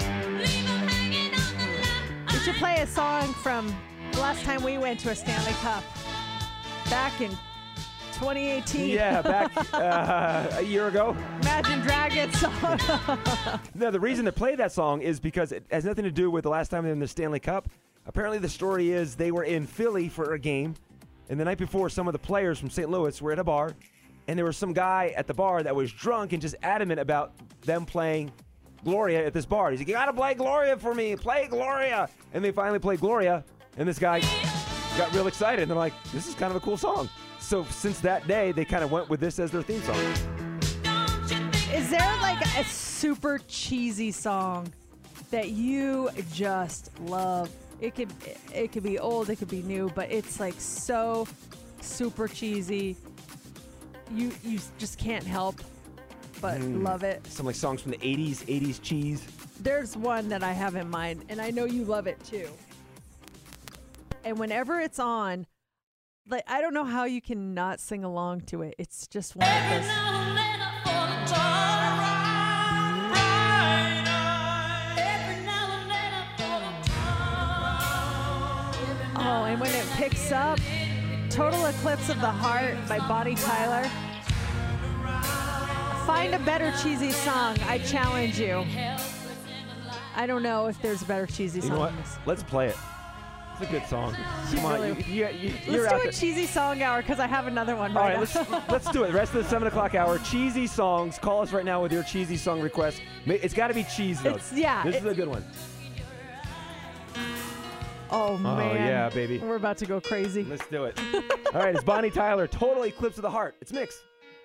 We should play a song from the last time we went to a Stanley Cup back in twenty eighteen. Yeah, back uh, a year ago. Imagine Dragons song. No, the reason to play that song is because it has nothing to do with the last time they were in the Stanley Cup. Apparently, the story is they were in Philly for a game, and the night before, some of the players from Saint Louis were at a bar, and there was some guy at the bar that was drunk and just adamant about them playing Gloria at this bar. He's like, you gotta play Gloria for me, play Gloria. And they finally played Gloria, and this guy got real excited, and they're like, this is kind of a cool song. So since that day, they kind of went with this as their theme song. Is there like a super cheesy song that you just love? It could it could be old, it could be new, but it's like so super cheesy. You you just can't help but Mm. love it. Some like songs from the eighties, eighties cheese. There's one that I have in mind, and I know you love it too. And whenever it's on, like I don't know how you can not sing along to it. It's just one of those. Oh, and when it picks up, Total Eclipse of the Heart by Bonnie Tyler. Find a better cheesy song. I challenge you. I don't know if there's a better cheesy You song know what? than this. Let's play it. It's a good song. You Come on, really- you, you, you, you're Let's out do there. a cheesy song hour because I have another one All right, right, now. let's let's do it. The rest of the seven o'clock hour, cheesy songs. Call us right now with your cheesy song request. Ma- It's got to be cheese though. It's- yeah, This it- is a good one. Oh man. yeah, baby. We're about to go crazy. Let's do it. All right, it's Bonnie Tyler, Total Eclipse of the Heart. It's mixed.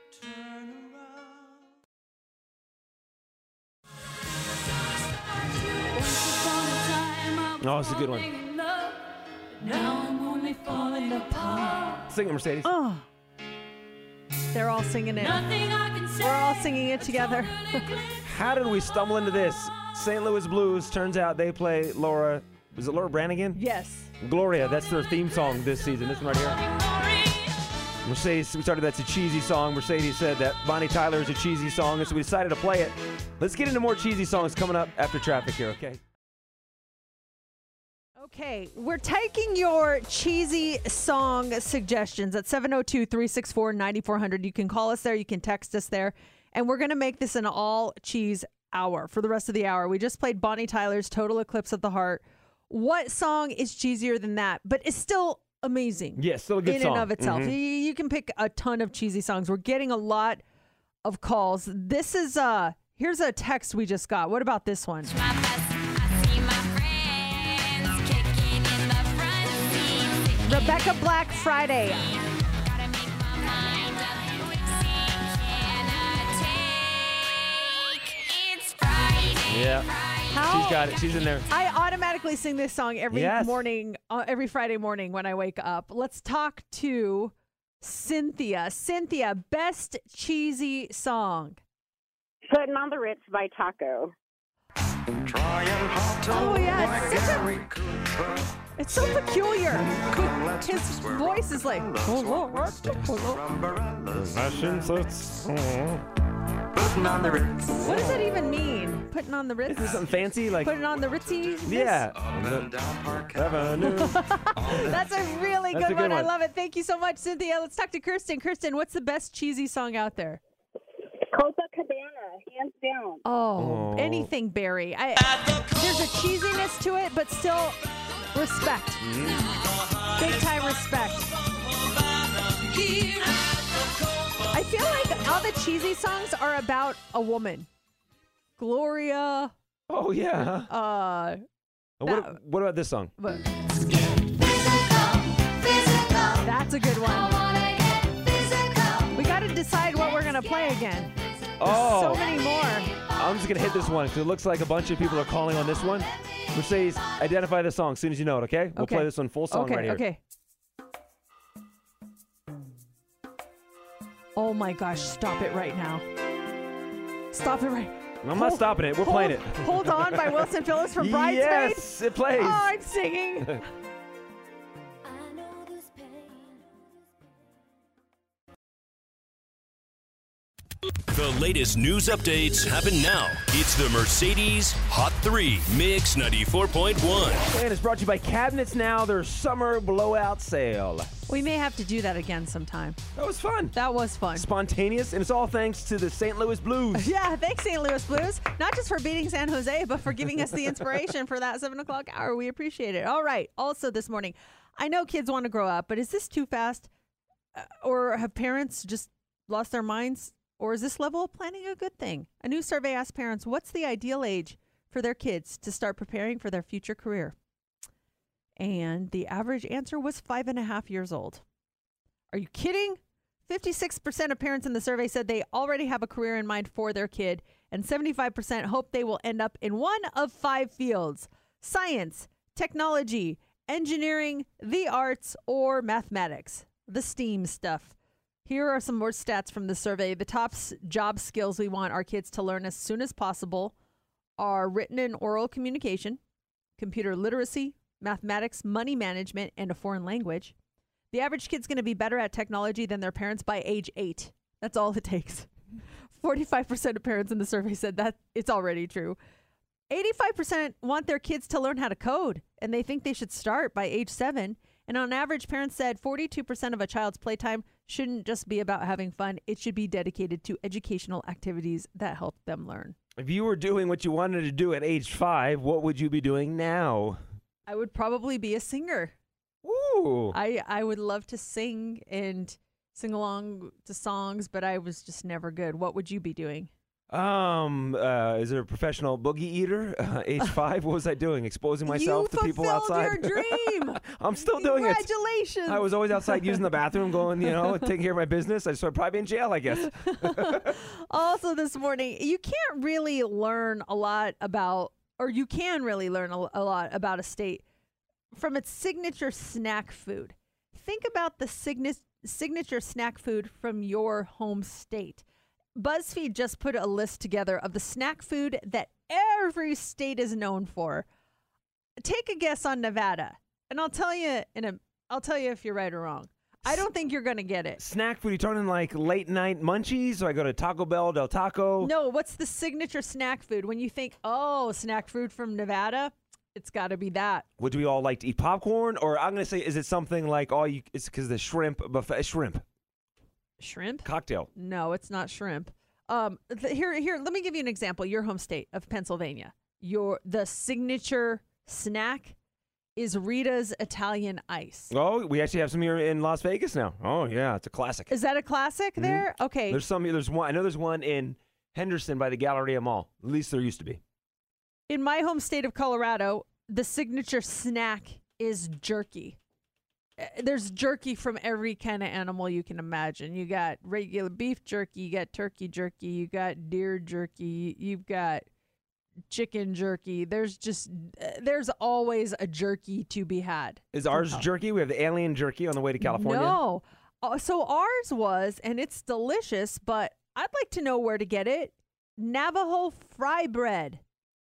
Oh, it's a good one. Now I'm only falling apart. Sing it, Mercedes. Oh. They're all singing it. We're all singing it together. How did we stumble into this? Saint Louis Blues. Turns out they play Laura. Was it Laura Branigan? Yes. Gloria. That's their theme song this season. This one right here. Mercedes, we started that's a cheesy song. Mercedes said that Bonnie Tyler is a cheesy song, and so we decided to play it. Let's get into more cheesy songs coming up after traffic here, okay? Okay, we're taking your cheesy song suggestions at seven oh two, three six four, nine four hundred. You can call us there. You can text us there. And we're going to make this an all-cheese hour for the rest of the hour. We just played Bonnie Tyler's Total Eclipse of the Heart. What song is cheesier than that, but it's still amazing? Yeah, still a good in song. and of itself. Mhm. You, you can pick a ton of cheesy songs. We're getting a lot of calls. This is, uh, here's a text we just got. What about this one? Rebecca Black, Friday. Yeah. How- She's got it. She's in there. I automatically sing this song every Yes. morning, uh, every Friday morning when I wake up. Let's talk to Cynthia. Cynthia, best cheesy song. Putting on the Ritz by Taco. Oh, yeah. It's, such a, it's so peculiar. His voice is like. What does that even mean? Putting on the Ritz? Is this something fancy? Like, Putting on the Ritzy? yeah. That's a really That's good, a good one. I one. love it. Thank you so much, Cynthia. Let's talk to Kirsten. Kirsten, what's the best cheesy song out there? Copacabana, hands down. Oh, Oh. anything Barry. I, there's a cheesiness to it, but still respect. Mm-hmm. Big time respect. I feel like all the cheesy songs are about a woman. Gloria. Oh, yeah. Uh, What, what about this song? but- That's a good one. We got to decide what we're going to play again. There's Oh. so many more. I'm just going to hit this one because it looks like a bunch of people are calling on this one. Mercedes, identify the song as soon as you know it, okay? We'll Okay. play this one full song okay, right here. Okay. Oh my gosh, stop it right now. Stop it right. I'm not Hold- stopping it. We're hold- playing it. Hold On by Wilson Phillips from Bridesmaids. Yes, it plays. Oh, I'm singing. The latest news updates happen now. It's the Mercedes Hot three Mix ninety-four point one. And it's brought to you by Cabinets Now, their summer blowout sale. We may have to do that again sometime. That was fun. That was fun. Spontaneous, and it's all thanks to the Saint Louis Blues. Yeah, thanks, Saint Louis Blues. Not just for beating San Jose, but for giving us the inspiration for that seven o'clock hour. We appreciate it. All right. Also this morning, I know kids want to grow up, but is this too fast? Uh, or have parents just lost their minds? Or is this level of planning a good thing? A new survey asked parents, what's the ideal age for their kids to start preparing for their future career? And the average answer was five and a half years old. Are you kidding? fifty-six percent of parents in the survey said they already have a career in mind for their kid, and seventy-five percent hope they will end up in one of five fields: science, technology, engineering, the arts, or mathematics, the STEAM stuff. Here are some more stats from the survey. The top s- job skills we want our kids to learn as soon as possible are written and oral communication, computer literacy, mathematics, money management, and a foreign language. The average kid's going to be better at technology than their parents by age eight. That's all it takes. forty-five percent of parents in the survey said that it's already true. eighty-five percent want their kids to learn how to code, and they think they should start by age seven. And on average, parents said forty-two percent of a child's playtime shouldn't just be about having fun. It should be dedicated to educational activities that help them learn. If you were doing what you wanted to do at age five, what would you be doing now? I would probably be a singer. Ooh. I, I would love to sing and sing along to songs, but I was just never good. What would you be doing? Um, uh, is there a professional boogie eater? Uh, age five, what was I doing? Exposing myself you to people outside? fulfilled your dream. I'm still doing it. Congratulations. I was always outside using the bathroom, going, you know, taking care of my business. I started probably in jail, I guess. Also this morning, you can't really learn a lot about, or you can really learn a, a lot about a state from its signature snack food. Think about the signi- signature snack food from your home state. BuzzFeed just put a list together of the snack food that every state is known for. Take a guess on Nevada, and I'll tell you in a I'll tell you if you're right or wrong. I don't think you're going to get it. Snack food, you talking like late night munchies? So I go to Taco Bell, Del Taco. No, what's the signature snack food? When you think, oh, snack food from Nevada, it's got to be that. Would we all like to eat popcorn? Or I'm going to say, is it something like, oh, you, it's because the shrimp buffet, shrimp. Shrimp? Cocktail. No, it's not shrimp. Um, th- here, here. Let me give you an example. Your home state of Pennsylvania. Your the signature snack is Rita's Italian Ice. Oh, we actually have some here in Las Vegas now. Oh, yeah, it's a classic. Is that a classic Mhm. there? Okay. There's some. There's one. I know there's one in Henderson by the Galleria Mall. At least there used to be. In my home state of Colorado, the signature snack is jerky. Uh, There's jerky from every kind of animal you can imagine. You got regular beef jerky, you got turkey jerky, you got deer jerky, you've got chicken jerky. There's just uh, there's always a jerky to be had. Is ours jerky? We have the alien jerky on the way to California. No. Uh, so ours was, and it's delicious, but I'd like to know where to get it. Navajo fry bread.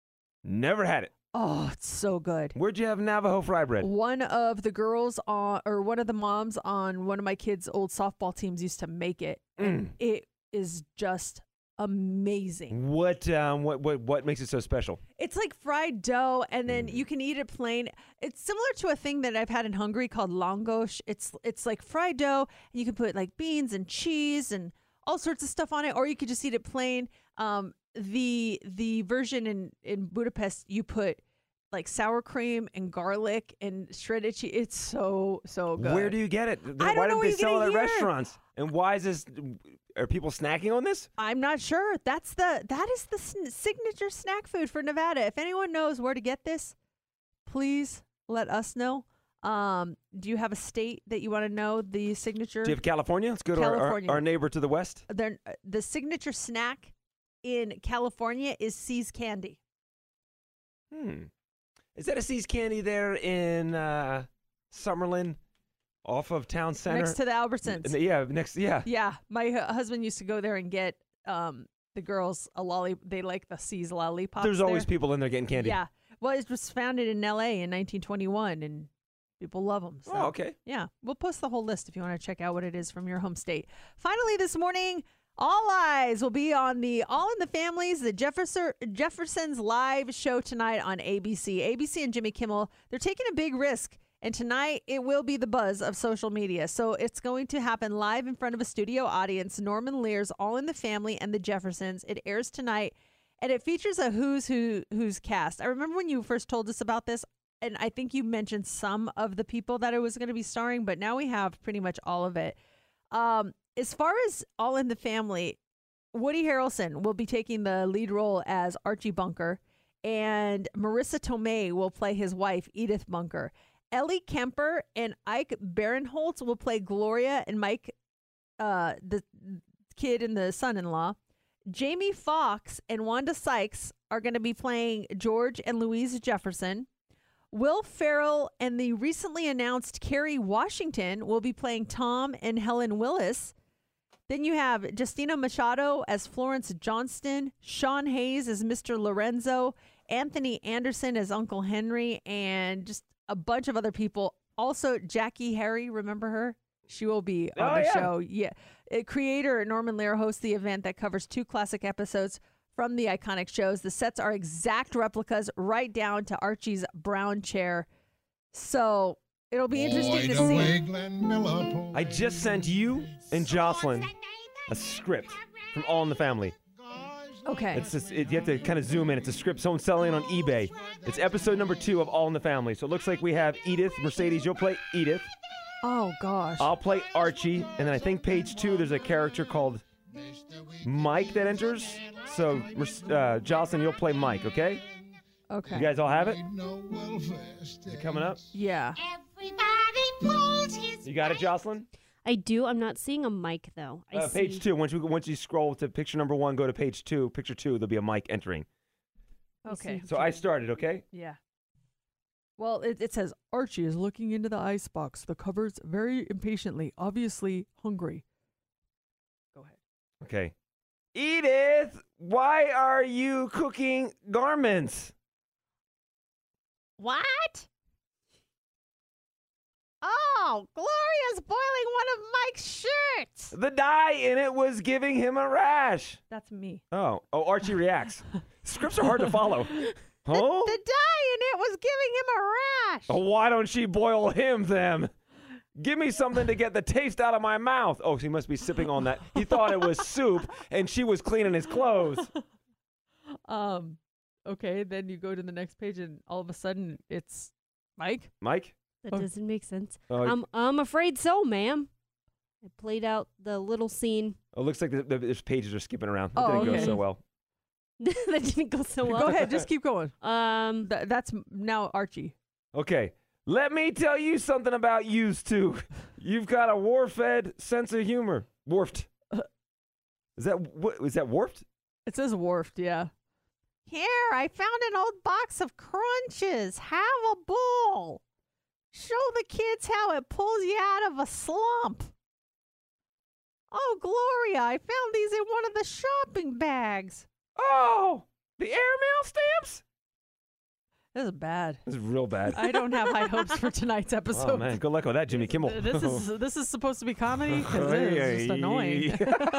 Never had it. Oh, it's so good. Where'd you have Navajo fry bread? One of the girls on, or one of the moms on one of my kids' old softball teams used to make it. And Mm. it is just amazing. What um what what what makes it so special? It's like fried dough, and then you can eat it plain. It's similar to a thing that I've had in Hungary called langosh. It's it's like fried dough, and you can put like beans and cheese and all sorts of stuff on it, or you could just eat it plain. Um, the the version in in Budapest, you put like sour cream and garlic and shredded cheese. It's so so good. Where do you get it? I don't why know don't where they you get sell it it at here. restaurants? And why is this? Are people snacking on this? I'm not sure. That's the that is the sn- signature snack food for Nevada. If anyone knows where to get this, please let us know. Um, do you have a state that you want to know the signature? Do you have California? Let's go to our, our, California. our neighbor to the west. They're- uh, the signature snack in California is See's Candy. Hmm. Is that a See's Candy there in uh, Summerlin, off of Town Center? Next to the Albertsons. N- Yeah, next. Yeah. Yeah, my hu- husband used to go there and get um the girls a lolly. They like the See's lollipops. There's always there. people in there getting candy. Yeah. Well, it was founded in L A in nineteen twenty-one, and people love them. So. Oh, okay. Yeah, we'll post the whole list if you want to check out what it is from your home state. Finally, this morning, all eyes will be on the All in the Families, the Jefferson Jeffersons live show tonight on A B C. A B C and Jimmy Kimmel, they're taking a big risk. And tonight, it will be the buzz of social media. So it's going to happen live in front of a studio audience. Norman Lear's All in the Family and the Jeffersons. It airs tonight, and it features a who's who who's cast. I remember when you first told us about this, and I think you mentioned some of the people that it was going to be starring, but now we have pretty much all of it. Um, as far as All in the Family, Woody Harrelson will be taking the lead role as Archie Bunker, and Marissa Tomei will play his wife, Edith Bunker. Ellie Kemper and Ike Barinholtz will play Gloria and Mike, uh, the kid and the son-in-law. Jamie Foxx and Wanda Sykes are going to be playing George and Louise Jefferson. Will Ferrell and the recently announced Kerry Washington will be playing Tom and Helen Willis. Then you have Justina Machado as Florence Johnston, Sean Hayes as Mister Lorenzo, Anthony Anderson as Uncle Henry, and just a bunch of other people. Also, Jackie Harry, remember her? She will be on Oh, the yeah. show. Yeah. Uh, Creator Norman Lear hosts the event that covers two classic episodes from the iconic shows. The sets are exact replicas right down to Archie's brown chair. So it'll be interesting to see. I just sent you and Jocelyn a script from All in the Family. Okay. It's just, it, you have to kind of zoom in. It's a script someone's selling on eBay. It's episode number two of All in the Family. So it looks like we have Edith. Mercedes, you'll play Edith. Oh, gosh. I'll play Archie. And then I think page two, there's a character called Mike that enters. So, uh, Jocelyn, you'll play Mike, okay? Okay. You guys all have it? Is it coming up? Yeah. You got it, Jocelyn? I do. I'm not seeing a mic though. I Uh, see. page two. Once you once you scroll to picture number one, go to page two. Picture two, there'll be a mic entering. Okay. So I started, okay? Yeah. Well, it, it says Archie is looking into the icebox. The covers very impatiently, obviously hungry. Go ahead. Okay. Edith, why are you cooking garments? What? Oh, Gloria's boiling one of Mike's shirts. The dye in it was giving him a rash. That's me. Oh, oh, Archie reacts. Scripts are hard to follow. Huh? The, the dye in it was giving him a rash. Oh, why don't she boil him then? Give me something to get the taste out of my mouth. Oh, he must be sipping on that. He thought it was soup, and she was cleaning his clothes. Um, okay, then you go to the next page, and all of a sudden, it's Mike. Mike? That Oh. doesn't make sense. Oh, I'm I'm afraid so, ma'am. I played out the little scene. Oh, looks like the, the, the pages are skipping around. That Oh, didn't go okay. so well. That didn't go so well. Go ahead, just keep going. Um, Th- that's m- now Archie. Okay. Let me tell you something about yous two. You've got a war-fed sense of humor. Warped. Is that what? Is that warped? It says Worfed, yeah. Here, I found an old box of Crunches. Have a bowl. Show the kids how it pulls you out of a slump. Oh, Gloria, I found these in one of the shopping bags. Oh, the airmail stamps? This is bad. This is real bad. I don't have high hopes for tonight's episode. Oh man, good luck with that, Jimmy Kimmel. This is this is supposed to be comedy? 'Cause it is just annoying.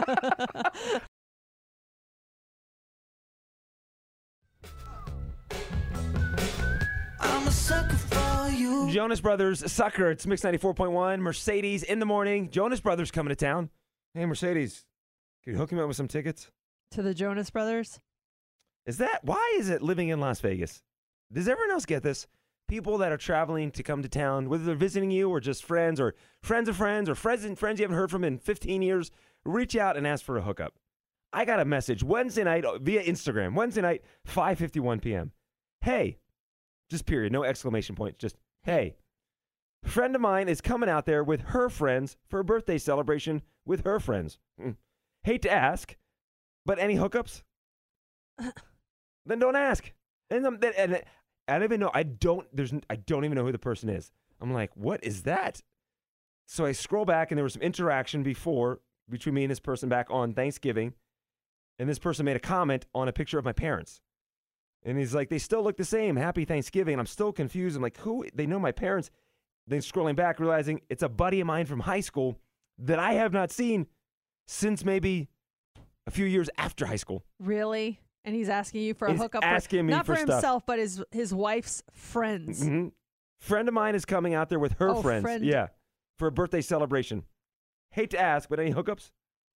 I'm a sucker for you. Jonas Brothers, Sucker. It's Mix ninety-four point one. Mercedes in the morning. Jonas Brothers coming to town. Hey, Mercedes, can you hook me up with some tickets? To the Jonas Brothers? Is that, why is it living in Las Vegas? Does everyone else get this? People that are traveling to come to town, whether they're visiting you or just friends or friends of friends or friends and friends you haven't heard from in fifteen years, reach out and ask for a hookup. I got a message Wednesday night via Instagram, Wednesday night, five fifty-one p.m. Hey, just period, no exclamation point, just hey. A friend of mine is coming out there with her friends for a birthday celebration with her friends. Mm. Hate to ask, but any hookups? Then don't ask. And, um, and, and I don't even know. I don't. There's. I don't even know who the person is. I'm like, what is that? So I scroll back, and there was some interaction before between me and this person back on Thanksgiving, and this person made a comment on a picture of my parents, and he's like, they still look the same. Happy Thanksgiving. And I'm still confused. I'm like, who? They know my parents. Then scrolling back, realizing it's a buddy of mine from high school that I have not seen since maybe a few years after high school. Really? And he's asking you for a He's hookup. asking for, me not for for stuff. himself, but his his wife's friends. Mm-hmm. Friend of mine is coming out there with her Oh, friends. friend. Yeah, for a birthday celebration. Hate to ask, but any hookups?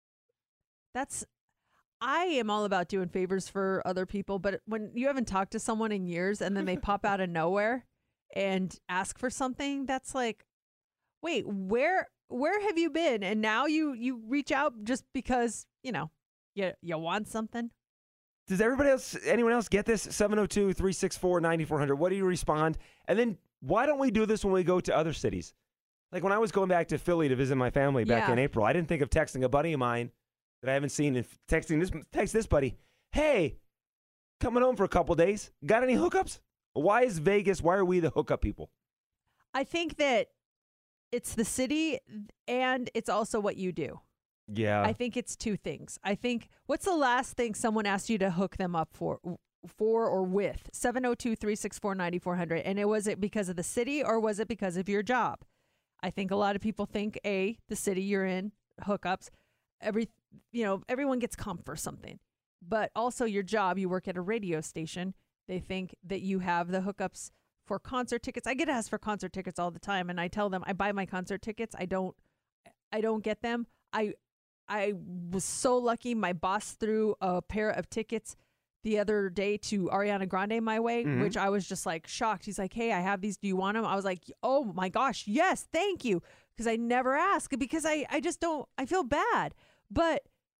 That's. I am all about doing favors for other people, but when you haven't talked to someone in years and then they pop out of nowhere and ask for something, that's like, wait, where where have you been? And now you you reach out just because you know you you want something. Does everybody else, anyone else get this? seven oh two, three six four, nine four hundred. What do you respond? And then why don't we do this when we go to other cities? Like when I was going back to Philly to visit my family back Yeah. in April, I didn't think of texting a buddy of mine that I haven't seen and texting this text this buddy, hey, coming home for a couple days. Got any hookups? Why is Vegas, why are we the hookup people? I think that it's the city and it's also what you do. Yeah. I think it's two things. I think what's the last thing someone asked you to hook them up for for or with? seven oh two, three six four, nine four hundred. And it was it because of the city or was it because of your job? I think a lot of people think A, the city you're in, hookups, every you know, everyone gets comped for something. But also your job, you work at a radio station, they think that you have the hookups for concert tickets. I get asked for concert tickets all the time and I tell them I buy my concert tickets. I don't I don't get them. I I was so lucky my boss threw a pair of tickets the other day to Ariana Grande my way, Mhm. which I was just like shocked. He's like, hey, I have these. Do you want them? I was like, oh my gosh, yes, thank you. Because I never ask because I, I just don't, I feel bad. But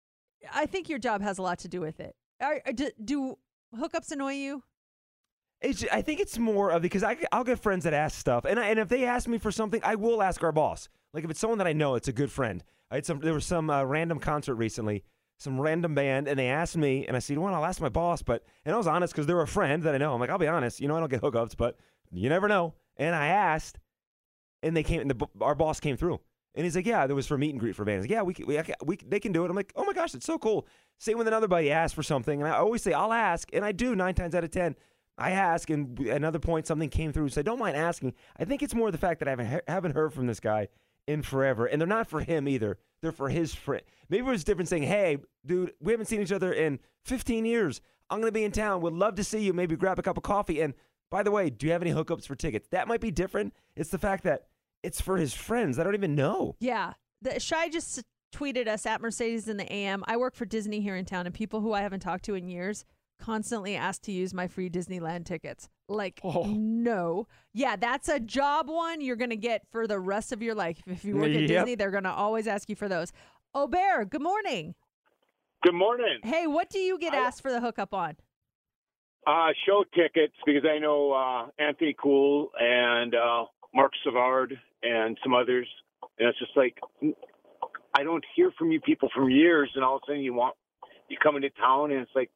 I think your job has a lot to do with it. Are, do, do hookups annoy you? It's, I think it's more of because I, I'll get friends that ask stuff, and I, and if they ask me for something, I will ask our boss. Like if it's someone that I know, it's a good friend. I had some. There was some uh, random concert recently, some random band, and they asked me, and I said, "Well, I'll ask my boss." But and I was honest because they're a friend that I know. I'm like, I'll be honest. You know, I don't get hookups, but you never know. And I asked, and they came. And the, our boss came through, and he's like, "Yeah, there was for meet and greet for bands. Like, yeah, we can, we, I can, we they can do it." I'm like, "Oh my gosh, it's so cool." Same with another buddy asked for something, and I always say, "I'll ask," and I do nine times out of ten. I ask, and at another point something came through, so I don't mind asking. I think it's more the fact that I haven't, he- haven't heard from this guy in forever, and they're not for him either. They're for his friend. Maybe it was different saying, hey, dude, we haven't seen each other in fifteen years. I'm going to be in town. Would love to see you. Maybe grab a cup of coffee. And by the way, do you have any hookups for tickets? That might be different. It's the fact that it's for his friends. I don't even know. Yeah. The, Shai just tweeted us at Mercedes in the A M. I work for Disney here in town, and people who I haven't talked to in years constantly ask to use my free Disneyland tickets. Like, oh. no. Yeah, that's a job one you're going to get for the rest of your life. If you work at Yep. Disney, they're going to always ask you for those. Aubert, good morning. Good morning. Hey, what do you get I- asked for the hookup on? Uh, show tickets, because I know uh, Anthony Cool and uh, Mark Savard and some others. And it's just like, I don't hear from you people for years, and all of a sudden you want, you come into town, and it's like,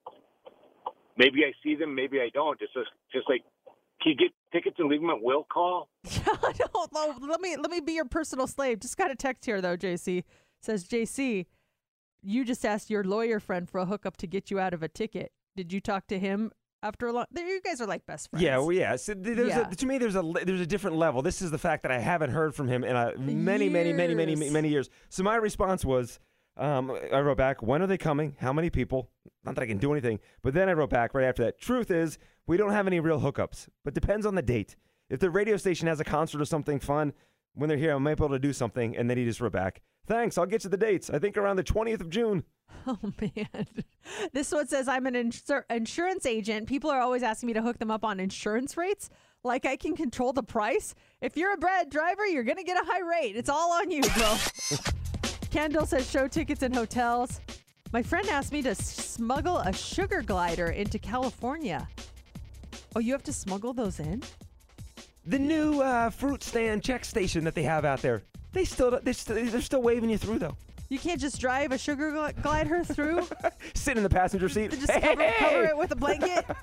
maybe I see them, maybe I don't. It's just, just like, can you get tickets and leave them at will call? no, no, let me let me be your personal slave. Just got a text here though, J C. Says, J C, you just asked your lawyer friend for a hookup to get you out of a ticket. Did you talk to him after a long? You guys are like best friends. Yeah, well, yeah. So there's Yeah. A, to me, there's a there's a different level. This is the fact that I haven't heard from him in a many, many, many, many, Years. many years. So my response was, um, I wrote back, when are they coming? How many people? Not that I can do anything. But then I wrote back right after that, truth is, we don't have any real hookups, but depends on the date. If the radio station has a concert or something fun, when they're here, I might be able to do something. And then he just wrote back, thanks, I'll get you the dates. I think around the twentieth of June. Oh, man. This one says, I'm an insur- insurance agent. People are always asking me to hook them up on insurance rates. Like I can control the price. If you're a Brad driver, you're going to get a high rate. It's all on you, bro. Kendall says, show tickets in hotels. My friend asked me to smuggle a sugar glider into California. Oh, you have to smuggle those in? The new uh, fruit stand check station that they have out there, they still, they're still, they're still waving you through, though. You can't just drive a sugar gl- glider through? Sit in the passenger seat. Just Hey, cover, hey, cover hey. it with a blanket? Uh,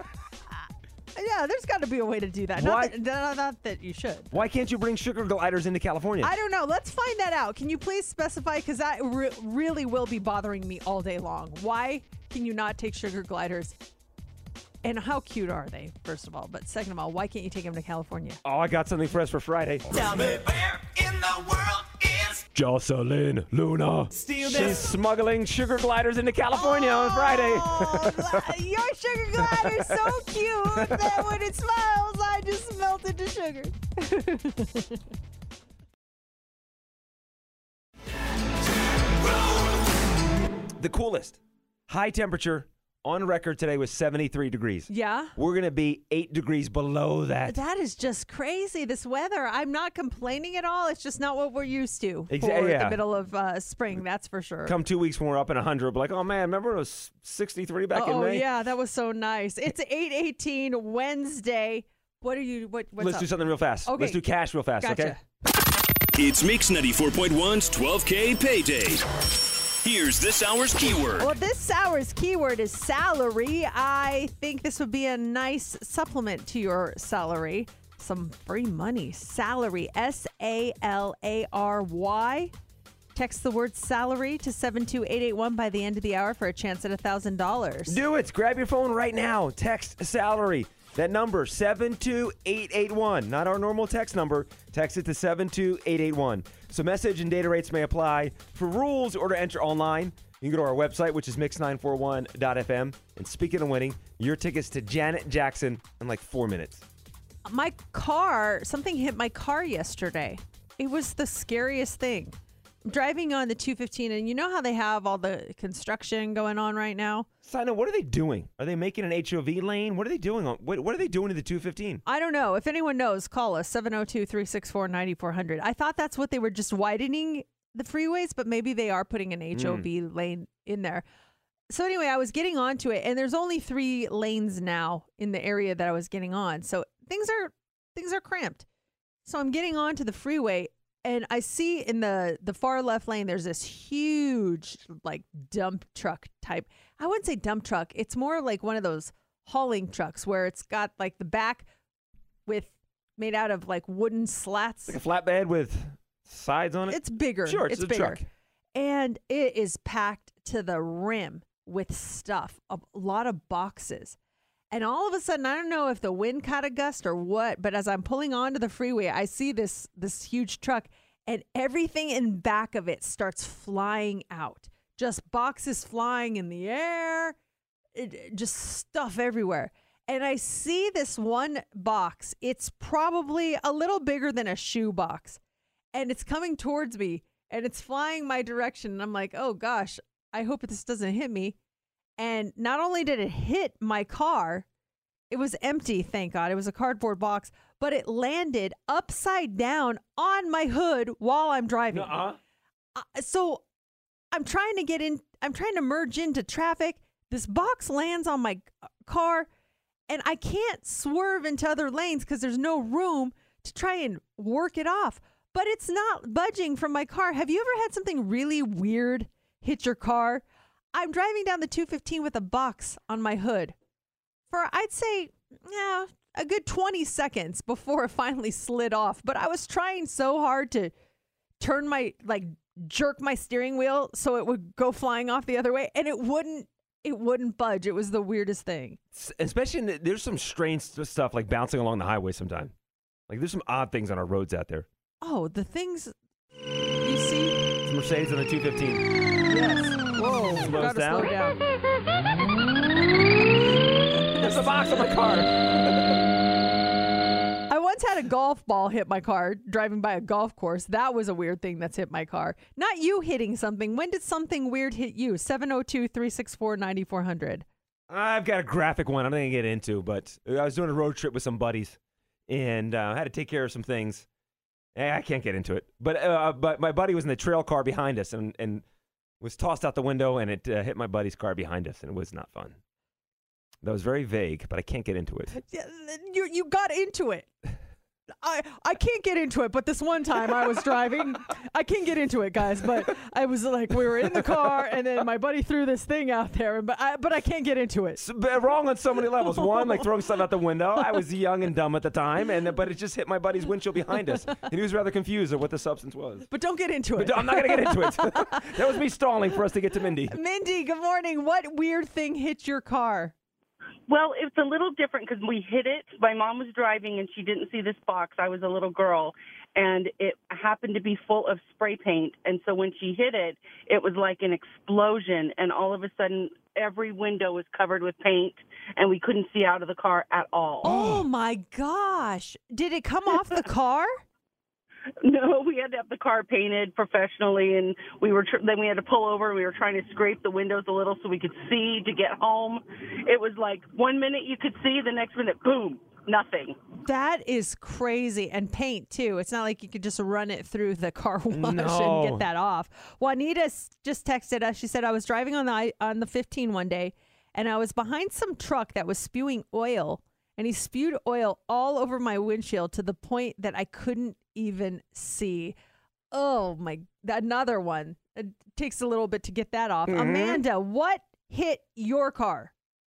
yeah, there's got to be a way to do that. Why- Not that, not, not that you should. Why can't you bring sugar gliders into California? I don't know. Let's find that out. Can you please specify? Because that re- really will be bothering me all day long. Why can you not take sugar gliders? And how cute are they, first of all? But second of all, why can't you take them to California? Oh, I got something for us for Friday. Tell me where in the world is Jocelyn Luna. Steal She's this. smuggling sugar gliders into California on Friday. Oh, your sugar glider is so cute that when it smiles, I just melt into sugar. The coolest high temperature on record today was seventy-three degrees. Yeah? We're going to be eight degrees below that. That is just crazy, this weather. I'm not complaining at all. It's just not what we're used to Exa- for yeah. the middle of uh, spring, that's for sure. Come two weeks when we're up in one hundred, we're like, oh man, remember it was sixty-three back in Oh, May? yeah, that was so nice. It's eight eighteen Wednesday. What are you, what, what's Let's up? do something real fast. Okay. Let's do cash real fast, Gotcha. okay? It's Mix ninety-four point one's twelve K Payday. Here's this hour's keyword. Well, this hour's keyword is salary. I think this would be a nice supplement to your salary. Some free money. Salary. S A L A R Y. Text the word salary to seven two eight eight one by the end of the hour for a chance at one thousand dollars. Do it. Grab your phone right now. Text salary. That number, seven two eight eight one. Not our normal text number. Text it to seven two eight eight one. So message and data rates may apply. For rules or to enter online, you can go to our website, which is mix nine four one dot f m. And speaking of winning, your tickets to Janet Jackson in like four minutes. My car, something hit my car yesterday. It was the scariest thing. I'm driving on the two fifteen, and you know how they have all the construction going on right now? Side note, what are they doing? Are they making an H O V lane? What are they doing? On, what, what are they doing to the two fifteen? I don't know. If anyone knows, call us, seven oh two, three six four, nine four hundred. I thought that's what they were just widening the freeways, but maybe they are putting an H O V mm. lane in there. So anyway, I was getting onto it, and there's only three lanes now in the area that I was getting on. So things are things are cramped. So I'm getting onto the freeway, and I see in the, the far left lane, there's this huge, like, dump truck type. I wouldn't say dump truck. It's more like one of those hauling trucks where it's got, like, the back with made out of, like, wooden slats. Like a flatbed with sides on it? It's bigger. Sure, it's, it's a bigger. truck. And it is packed to the rim with stuff, a lot of boxes. And all of a sudden, I don't know if the wind caught a gust or what, but as I'm pulling onto the freeway, I see this this huge truck, and everything in back of it starts flying out. Just boxes flying in the air, it, just stuff everywhere. And I see this one box. It's probably a little bigger than a shoe box, and it's coming towards me, and it's flying my direction. And I'm like, oh gosh, I hope this doesn't hit me. And not only did it hit my car, it was empty, thank God. It was a cardboard box, but it landed upside down on my hood while I'm driving. Uh-uh. Uh, so I'm trying to get in, I'm trying to merge into traffic. This box lands on my car, and I can't swerve into other lanes because there's no room to try and work it off. But it's not budging from my car. Have you ever had something really weird hit your car? I'm driving down the two fifteen with a box on my hood for, I'd say, yeah, a good twenty seconds before it finally slid off. But I was trying so hard to turn my, like, jerk my steering wheel so it would go flying off the other way, and it wouldn't, it wouldn't budge. It was the weirdest thing. Especially, in the, there's some strange stuff like bouncing along the highway sometimes. Like, there's some odd things on our roads out there. Oh, the things you see? It's Mercedes on the two fifteen. Yes. Whoa. Slows Gotta down. slow down. There's a box on my car. I once had a golf ball hit my car driving by a golf course. That was a weird thing that's hit my car. Not you hitting something. When did something weird hit you? seven oh two, three six four, nine four hundred. I've got a graphic one I'm not going to get into, but I was doing a road trip with some buddies, and uh, I had to take care of some things. Eh, I can't get into it. But uh, but my buddy was in the trail car behind us and, and was tossed out the window, and it uh, hit my buddy's car behind us, and it was not fun. That was very vague, but I can't get into it. You you got into it. I I can't get into it, but this one time I was driving, I can't get into it, guys. But I was like, we were in the car, and then my buddy threw this thing out there, but I but I can't get into it. So, wrong on so many levels. One, like throwing stuff out the window. I was young and dumb at the time, and but it just hit my buddy's windshield behind us, and he was rather confused of what the substance was. But don't get into it. But I'm not gonna get into it. That was me stalling for us to get to Mindy. Mindy, good morning. What weird thing hit your car? Well, it's a little different because we hit it. My mom was driving, and she didn't see this box. I was a little girl, and it happened to be full of spray paint. And so when she hit it, it was like an explosion, and all of a sudden, every window was covered with paint, and we couldn't see out of the car at all. Oh, my gosh. Did it come off the car? No, we had to have the car painted professionally, and we were tr- then we had to pull over, and we were trying to scrape the windows a little so we could see to get home. It was like one minute you could see, the next minute, boom, nothing. That is crazy. And paint, too. It's not like you could just run it through the car wash No. and get that off. Juanita s- just texted us. She said, I was driving on the I- on the fifteen one day, and I was behind some truck that was spewing oil, and he spewed oil all over my windshield to the point that I couldn't even see. Oh, my. Another one. It takes a little bit to get that off. Mhm. Amanda, what hit your car?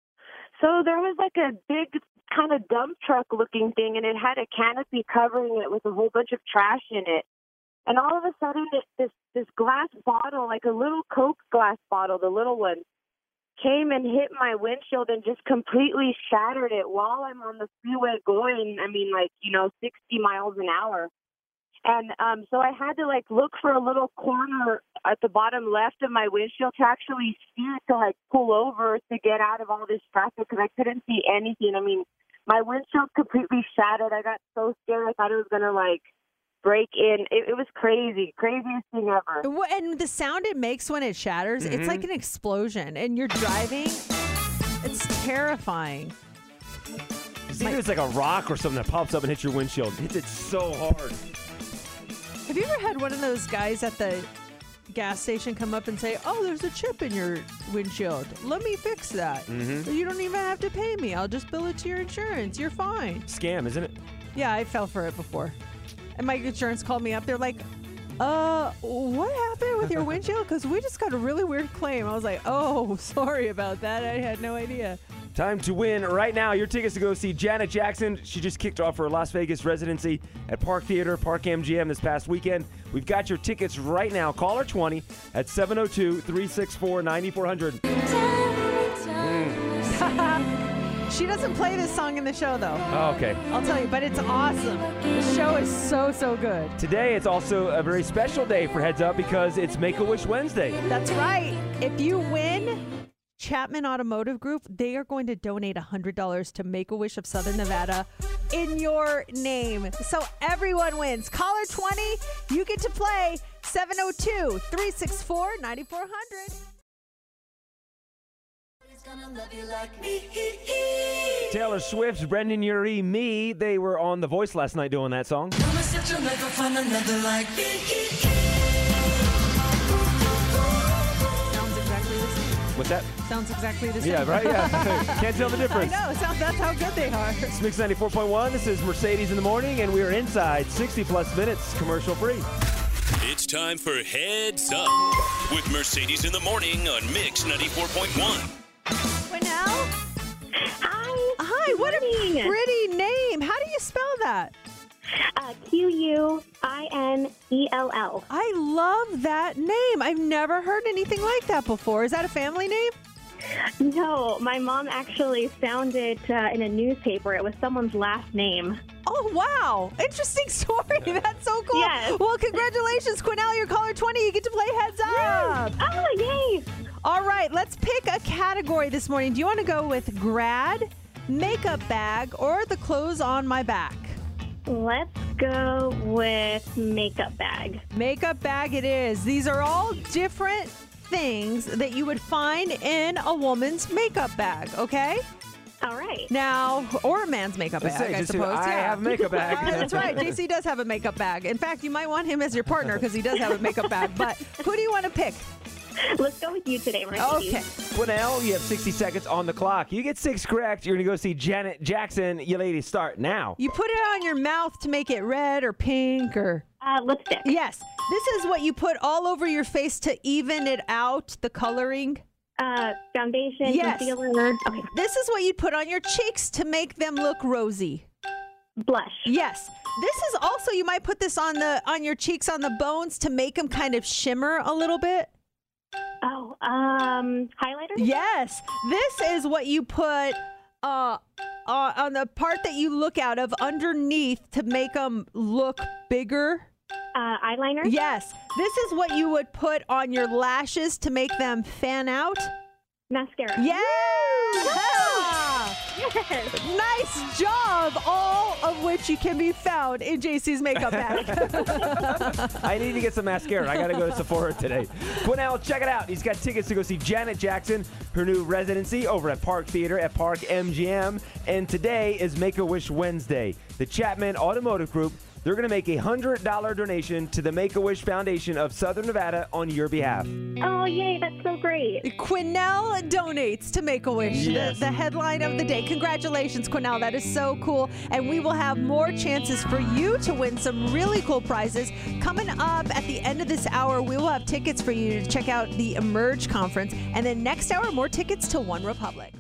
So there was like a big kind of dump truck looking thing, and it had a canopy covering it with a whole bunch of trash in it. And all of a sudden, it, this this glass bottle, like a little Coke glass bottle, the little one, came and hit my windshield and just completely shattered it while I'm on the freeway going, I mean, like, you know, sixty miles an hour. And um, so I had to, like, look for a little corner at the bottom left of my windshield to actually see to, like, pull over to get out of all this traffic because I couldn't see anything. I mean, my windshield completely shattered. I got so scared. I thought it was going to, like, break in. It, it was crazy. Craziest thing ever. Wh- And the sound it makes when it shatters, it's Mm-hmm. Mhm. like an explosion. And you're driving, it's terrifying. You think it's like a rock or something that pops up and hits your windshield. It hits it so hard. Have you ever had one of those guys at the gas station come up and say, oh, there's a chip in your windshield. Let me fix that. Mhm. You don't even have to pay me. I'll just bill it to your insurance. You're fine. Scam, isn't it? Yeah, I fell for it before. And my insurance called me up. They're like, uh, what happened with your windshield? Because we just got a really weird claim. I was like, oh, sorry about that. I had no idea. Time to win right now. Your tickets to go see Janet Jackson. She just kicked off her Las Vegas residency at Park Theater, Park M G M this past weekend. We've got your tickets right now. Caller twenty at seven oh two, three six four, nine four hundred. She doesn't play this song in the show, though. Oh, okay. I'll tell you, but it's awesome. The show is so, so good. Today, it's also a very special day for Heads Up because it's Make-A-Wish Wednesday. That's right. If you win Chapman Automotive Group, they are going to donate one hundred dollars to Make-A-Wish of Southern Nevada in your name. So everyone wins. Caller twenty, you get to play seven oh two, three six four, nine four hundred. Taylor Swift's Brendan Urie, Me, they were on The Voice last night doing that song. Sounds exactly the same. What's that? Sounds exactly the same. Yeah, right? Yeah. Can't tell the difference. I know. It sounds, that's how good they are. It's Mix ninety-four point one. This is Mercedes in the Morning, and we are inside sixty plus minutes commercial free. It's time for Heads Up with Mercedes in the Morning on Mix ninety-four point one. Quinnell? Hi. Hi, what a pretty name. How do you spell that? Uh, Q U I N E L L. I love that name. I've never heard anything like that before. Is that a family name? No, my mom actually found it uh, in a newspaper. It was someone's last name. Oh, wow. Interesting story. That's so cool. Yes. Well, congratulations, Quinnell. You're caller twenty. You get to play Heads Up. Oh, yay. All right, let's pick a category this morning. Do you want to go with grad, makeup bag, or the clothes on my back? Let's go with makeup bag. Makeup bag it is. These are all different things that you would find in a woman's makeup bag, okay? All right. Now, or a man's makeup Let's bag, say, I just suppose. I yeah. have a makeup bag. That's right. J C does have a makeup bag. In fact, you might want him as your partner because he does have a makeup bag. But who do you want to pick? Let's go with you today, Mercedes. Okay. Quinnell, you have sixty seconds on the clock. You get six correct, you're going to go see Janet Jackson. You ladies start now. You put it on your mouth to make it red or pink or... Uh, lipstick. Yes. This is what you put all over your face to even it out, the coloring. Uh, foundation, Yes. concealer. Okay. This is what you put on your cheeks to make them look rosy. Blush. Yes. This is also, you might put this on the on your cheeks, on the bones to make them kind of shimmer a little bit. Oh, um, highlighter? Yes. This is what you put uh, uh, on the part that you look out of underneath to make them look bigger. Uh, eyeliner? Yes. This is what you would put on your lashes to make them fan out. Mascara. Yeah. Yes. Nice job. All of which you can be found in J C's makeup bag. I need to get some mascara. I got to go to Sephora today. Quinnell, check it out. He's got tickets to go see Janet Jackson, her new residency over at Park Theater at Park M G M. And today is Make-A-Wish Wednesday. The Chapman Automotive Group, they're going to make a one hundred dollars donation to the Make-A-Wish Foundation of Southern Nevada on your behalf. Oh, yay. That's so great. Quinnell donates to Make-A-Wish, Yes. the, the headline of the day. Congratulations, Quinnell. That is so cool. And we will have more chances for you to win some really cool prizes. Coming up at the end of this hour, we will have tickets for you to check out the Emerge Conference. And then next hour, more tickets to One Republic.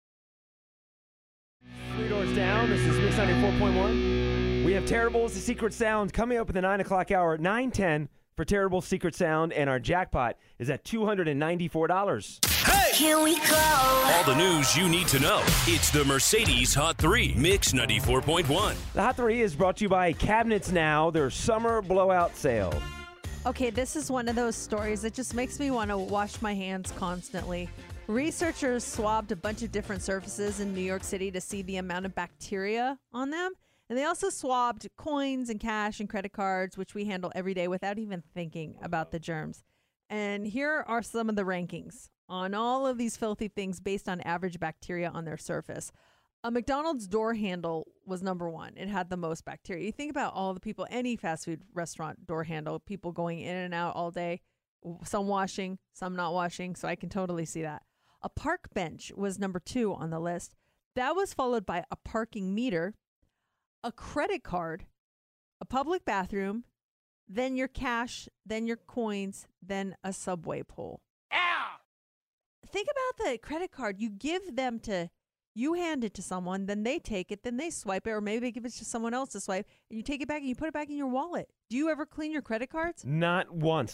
Three doors down. This is Mix ninety-four point one. We have Terrible's Secret Sound coming up at the nine o'clock hour, nine ten for Terrible's Secret Sound, and our jackpot is at two hundred ninety-four dollars. Hey! Here we go. All the news you need to know. It's the Mercedes Hot three, Mix ninety-four point one. The Hot three is brought to you by Cabinets Now, their summer blowout sale. Okay, this is one of those stories that just makes me want to wash my hands constantly. Researchers swabbed a bunch of different surfaces in New York City to see the amount of bacteria on them. And they also swabbed coins and cash and credit cards, which we handle every day without even thinking about the germs. And here are some of the rankings on all of these filthy things based on average bacteria on their surface. A McDonald's door handle was number one. It had the most bacteria. You think about all the people, any fast food restaurant door handle, people going in and out all day, some washing, some not washing. So I can totally see that. A park bench was number two on the list. That was followed by a parking meter, a credit card, a public bathroom, then your cash, then your coins, then a subway pole. Ow! Think about the credit card. You give them to, you hand it to someone, then they take it, then they swipe it, or maybe they give it to someone else to swipe, and you take it back and you put it back in your wallet. Do you ever clean your credit cards? Not once.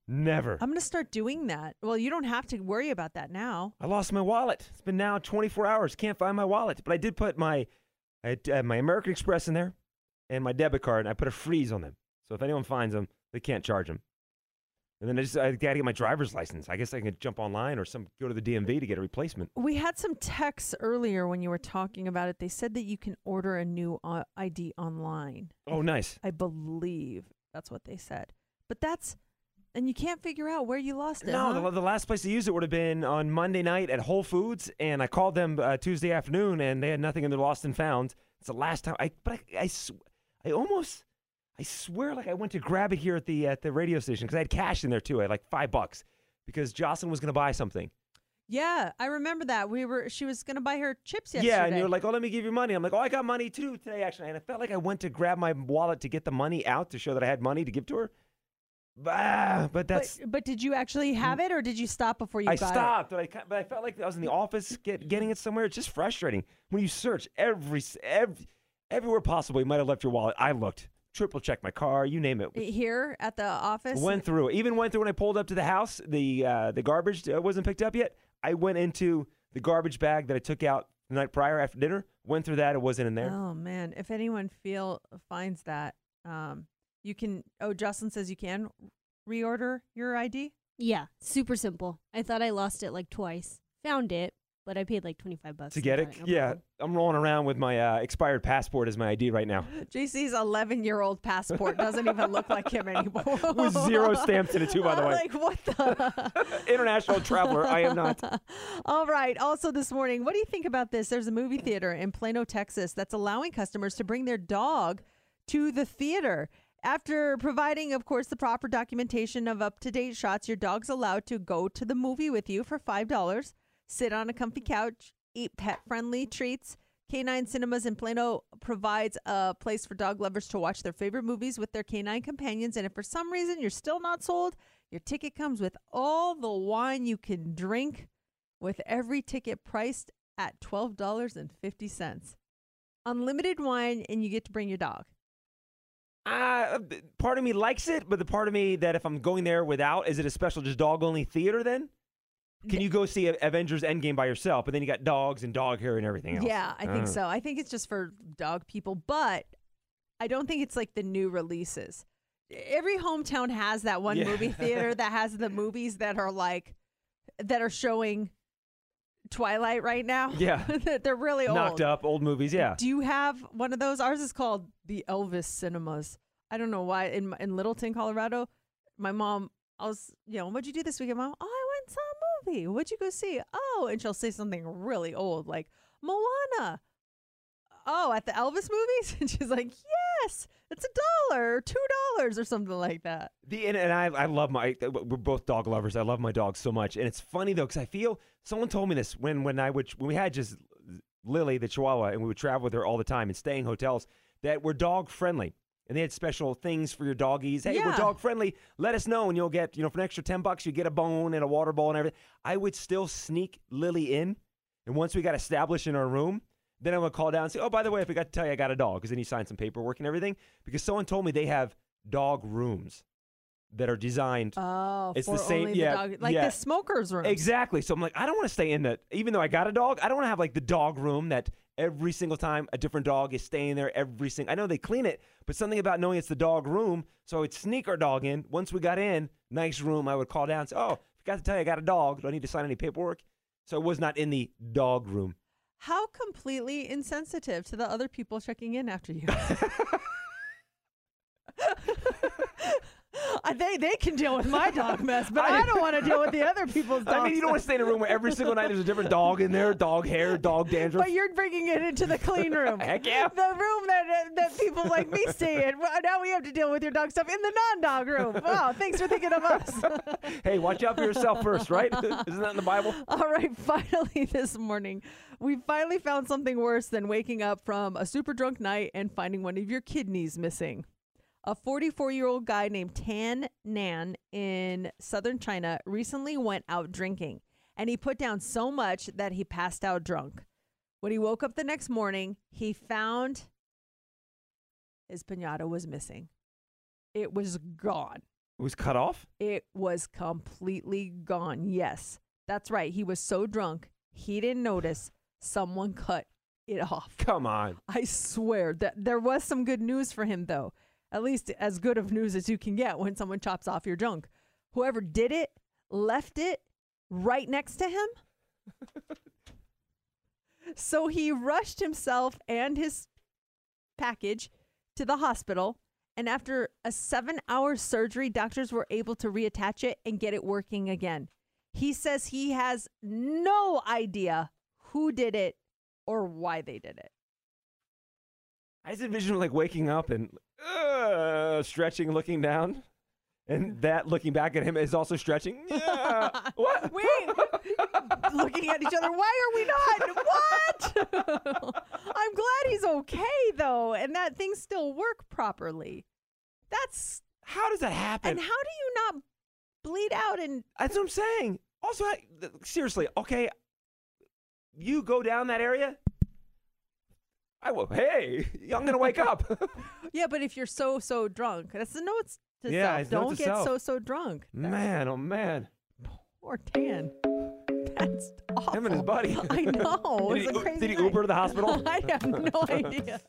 Never. I'm going to start doing that. Well, you don't have to worry about that now. I lost my wallet. It's been now twenty-four hours. Can't find my wallet. But I did put my I had, uh, my American Express in there and my debit card, and I put a freeze on them. So if anyone finds them, they can't charge them. And then I just I got to get my driver's license. I guess I can jump online or some go to the D M V to get a replacement. We had some texts earlier when you were talking about it. They said that you can order a new uh, I D online. Oh, nice. I believe that's what they said. But that's, and you can't figure out where you lost it. No, huh? the, the last place to use it would have been on Monday night at Whole Foods, and I called them uh, Tuesday afternoon, and they had nothing in their lost and found. It's the last time. I but I I, sw- I almost I swear like I went to grab it here at the at the radio station because I had cash in there too. I had like five bucks because Jocelyn was going to buy something. Yeah, I remember that. We were. She was going to buy her chips yesterday. Yeah, and you were like, "Oh, let me give you money." I'm like, "Oh, I got money too today, actually." And I felt like I went to grab my wallet to get the money out to show that I had money to give to her. Bah, but that's. But, but did you actually have it, or did you stop before you I got stopped, but I but I felt like I was in the office get, getting it somewhere. It's just frustrating when you search every every everywhere possible. You might have left your wallet. I looked, triple checked my car, you name it. it? Here at the office? Went through it. Even went through when I pulled up to the house. The uh, the garbage uh, wasn't picked up yet. I went into the garbage bag that I took out the night prior after dinner. Went through that. It wasn't in there. Oh, man. If anyone feel finds that, um, you can. Oh, Jocelyn says you can reorder your I D? Yeah, super simple. I thought I lost it like twice. Found it, but I paid like twenty-five bucks. To get it? No yeah. problem. I'm rolling around with my uh, expired passport as my I D right now. J C's eleven-year-old passport doesn't even look like him anymore. With zero stamps in it, too, by the way. Like, what the? International traveler. I am not. All right. Also this morning, what do you think about this? There's a movie theater in Plano, Texas that's allowing customers to bring their dog to the theater. After providing, of course, the proper documentation of up-to-date shots, your dog's allowed to go to the movie with you for five dollars, sit on a comfy couch, eat pet-friendly treats. Canine Cinemas in Plano provides a place for dog lovers to watch their favorite movies with their canine companions. And if for some reason you're still not sold, your ticket comes with all the wine you can drink, with every ticket priced at twelve dollars and fifty cents. Unlimited wine, and you get to bring your dog. Uh, part of me likes it, but the part of me that if I'm going there without, is it a special just dog-only theater then? Can you go see Avengers Endgame by yourself, but then you got dogs and dog hair and everything else? Yeah, I think Uh. so. I think it's just for dog people, but I don't think it's like the new releases. Every hometown has that one Yeah. movie theater that has the movies that are like, that are showing Twilight right now. Yeah. They're really old. Knocked up, old movies, yeah. Do you have one of those? Ours is called the Elvis Cinemas. I don't know why. In in Littleton, Colorado, my mom, I was, you know, what'd you do this weekend, Mom? Oh, I went and saw a movie. What'd you go see? Oh, and she'll say something really old, like Moana. Oh, at the Elvis movies? And she's like, yes, it's a dollar or two dollars or something like that. The and, and I I love my we're both dog lovers. I love my dogs so much, and it's funny though because I feel someone told me this when when I would when we had just Lily the Chihuahua and we would travel with her all the time and stay in hotels that were dog friendly. And they had special things for your doggies. Hey, Yeah. we're dog friendly. Let us know, and you'll get, you know, for an extra ten bucks, you get a bone and a water bowl and everything. I would still sneak Lily in, and once we got established in our room, then I would call down and say, oh, by the way, I forgot to tell you I got a dog, because then you sign some paperwork and everything. Because someone told me they have dog rooms that are designed. Oh, it's for the same, only the yeah, dog, like yeah. the smokers room. Exactly. So I'm like, I don't want to stay in the, even though I got a dog, I don't want to have like the dog room that every single time a different dog is staying there every single, I know they clean it, but something about knowing it's the dog room. So I would sneak our dog in. Once we got in, nice room, I would call down and say, oh, forgot to tell you I got a dog. Do I need to sign any paperwork? So it was not in the dog room. How completely insensitive to the other people checking in after you. Uh, they they can deal with my dog mess, but I, don't want to deal with the other people's dogs. I mean, you don't want to stay in a room where every single night there's a different dog in there, dog hair, dog dandruff. But you're bringing it into the clean room. Heck yeah. The room that that people like me stay in. Well, now we have to deal with your dog stuff in the non-dog room. Wow, thanks for thinking of us. Hey, watch out for yourself first, right? Isn't that in the Bible? All right, finally this morning, we finally found something worse than waking up from a super drunk night and finding one of your kidneys missing. A forty-four-year-old guy named Tan Nan in southern China recently went out drinking, and he put down so much that he passed out drunk. When he woke up the next morning, he found his piñata was missing. It was gone. It was cut off? It was completely gone. Yes, that's right. He was so drunk, he didn't notice someone cut it off. Come on. I swear that there was some good news for him, though. At least as good of news as you can get when someone chops off your junk. Whoever did it left it right next to him. So he rushed himself and his package to the hospital. And after a seven-hour surgery, doctors were able to reattach it and get it working again. He says he has no idea who did it or why they did it. I just envision like waking up and uh, stretching, looking down. And that looking back at him is also stretching. Yeah. What? Wait. Looking at each other. Why are we not? What? I'm glad he's okay, though, and that things still work properly. That's... How does that happen? And how do you not bleed out? And That's what I'm saying. Also, I, seriously, okay, you go down that area, I will, hey, I'm going to wake up. Yeah, but if you're so, so drunk, that's the notes to Yeah, self. it's note Don't to get self. so, so drunk. Man, oh man. Poor Dan. That's awful. Him and his buddy. I know. Did It's he, a crazy did he night. Uber to the hospital? I have no idea.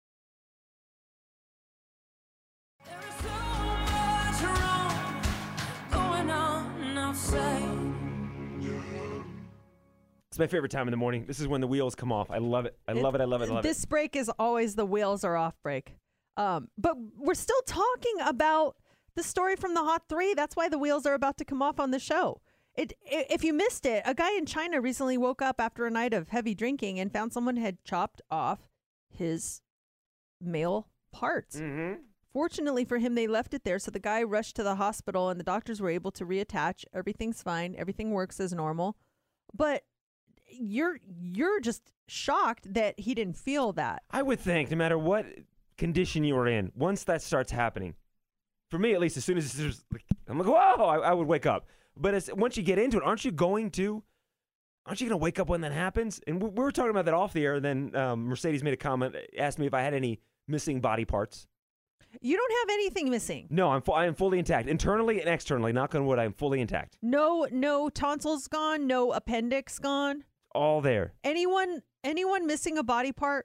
It's my favorite time in the morning. This is when the wheels come off. I love it. I love it. I love it. I love This it. break is always the wheels are off break. Um, but we're still talking about the story from the Hot Three. That's why the wheels are about to come off on the show. It, i if you missed it, a guy in China recently woke up after a night of heavy drinking and found someone had chopped off his male parts. Mm-hmm. Fortunately for him, they left it there. So the guy rushed to the hospital and the doctors were able to reattach. Everything's fine. Everything works as normal. But you're you're just shocked that he didn't feel that. I would think no matter what condition you were in, once that starts happening, for me at least, as soon as it's like, I'm like, whoa, I, I would wake up. But as, once you get into it, aren't you going to, aren't you going to wake up when that happens? And we, we were talking about that off the air. And then um, Mercedes made a comment, asked me if I had any missing body parts. You don't have anything missing. No, I'm fu- I am fully intact, internally and externally. Knock on wood, I am fully intact. No, no tonsils gone. No appendix gone. All there. Anyone, anyone missing a body part?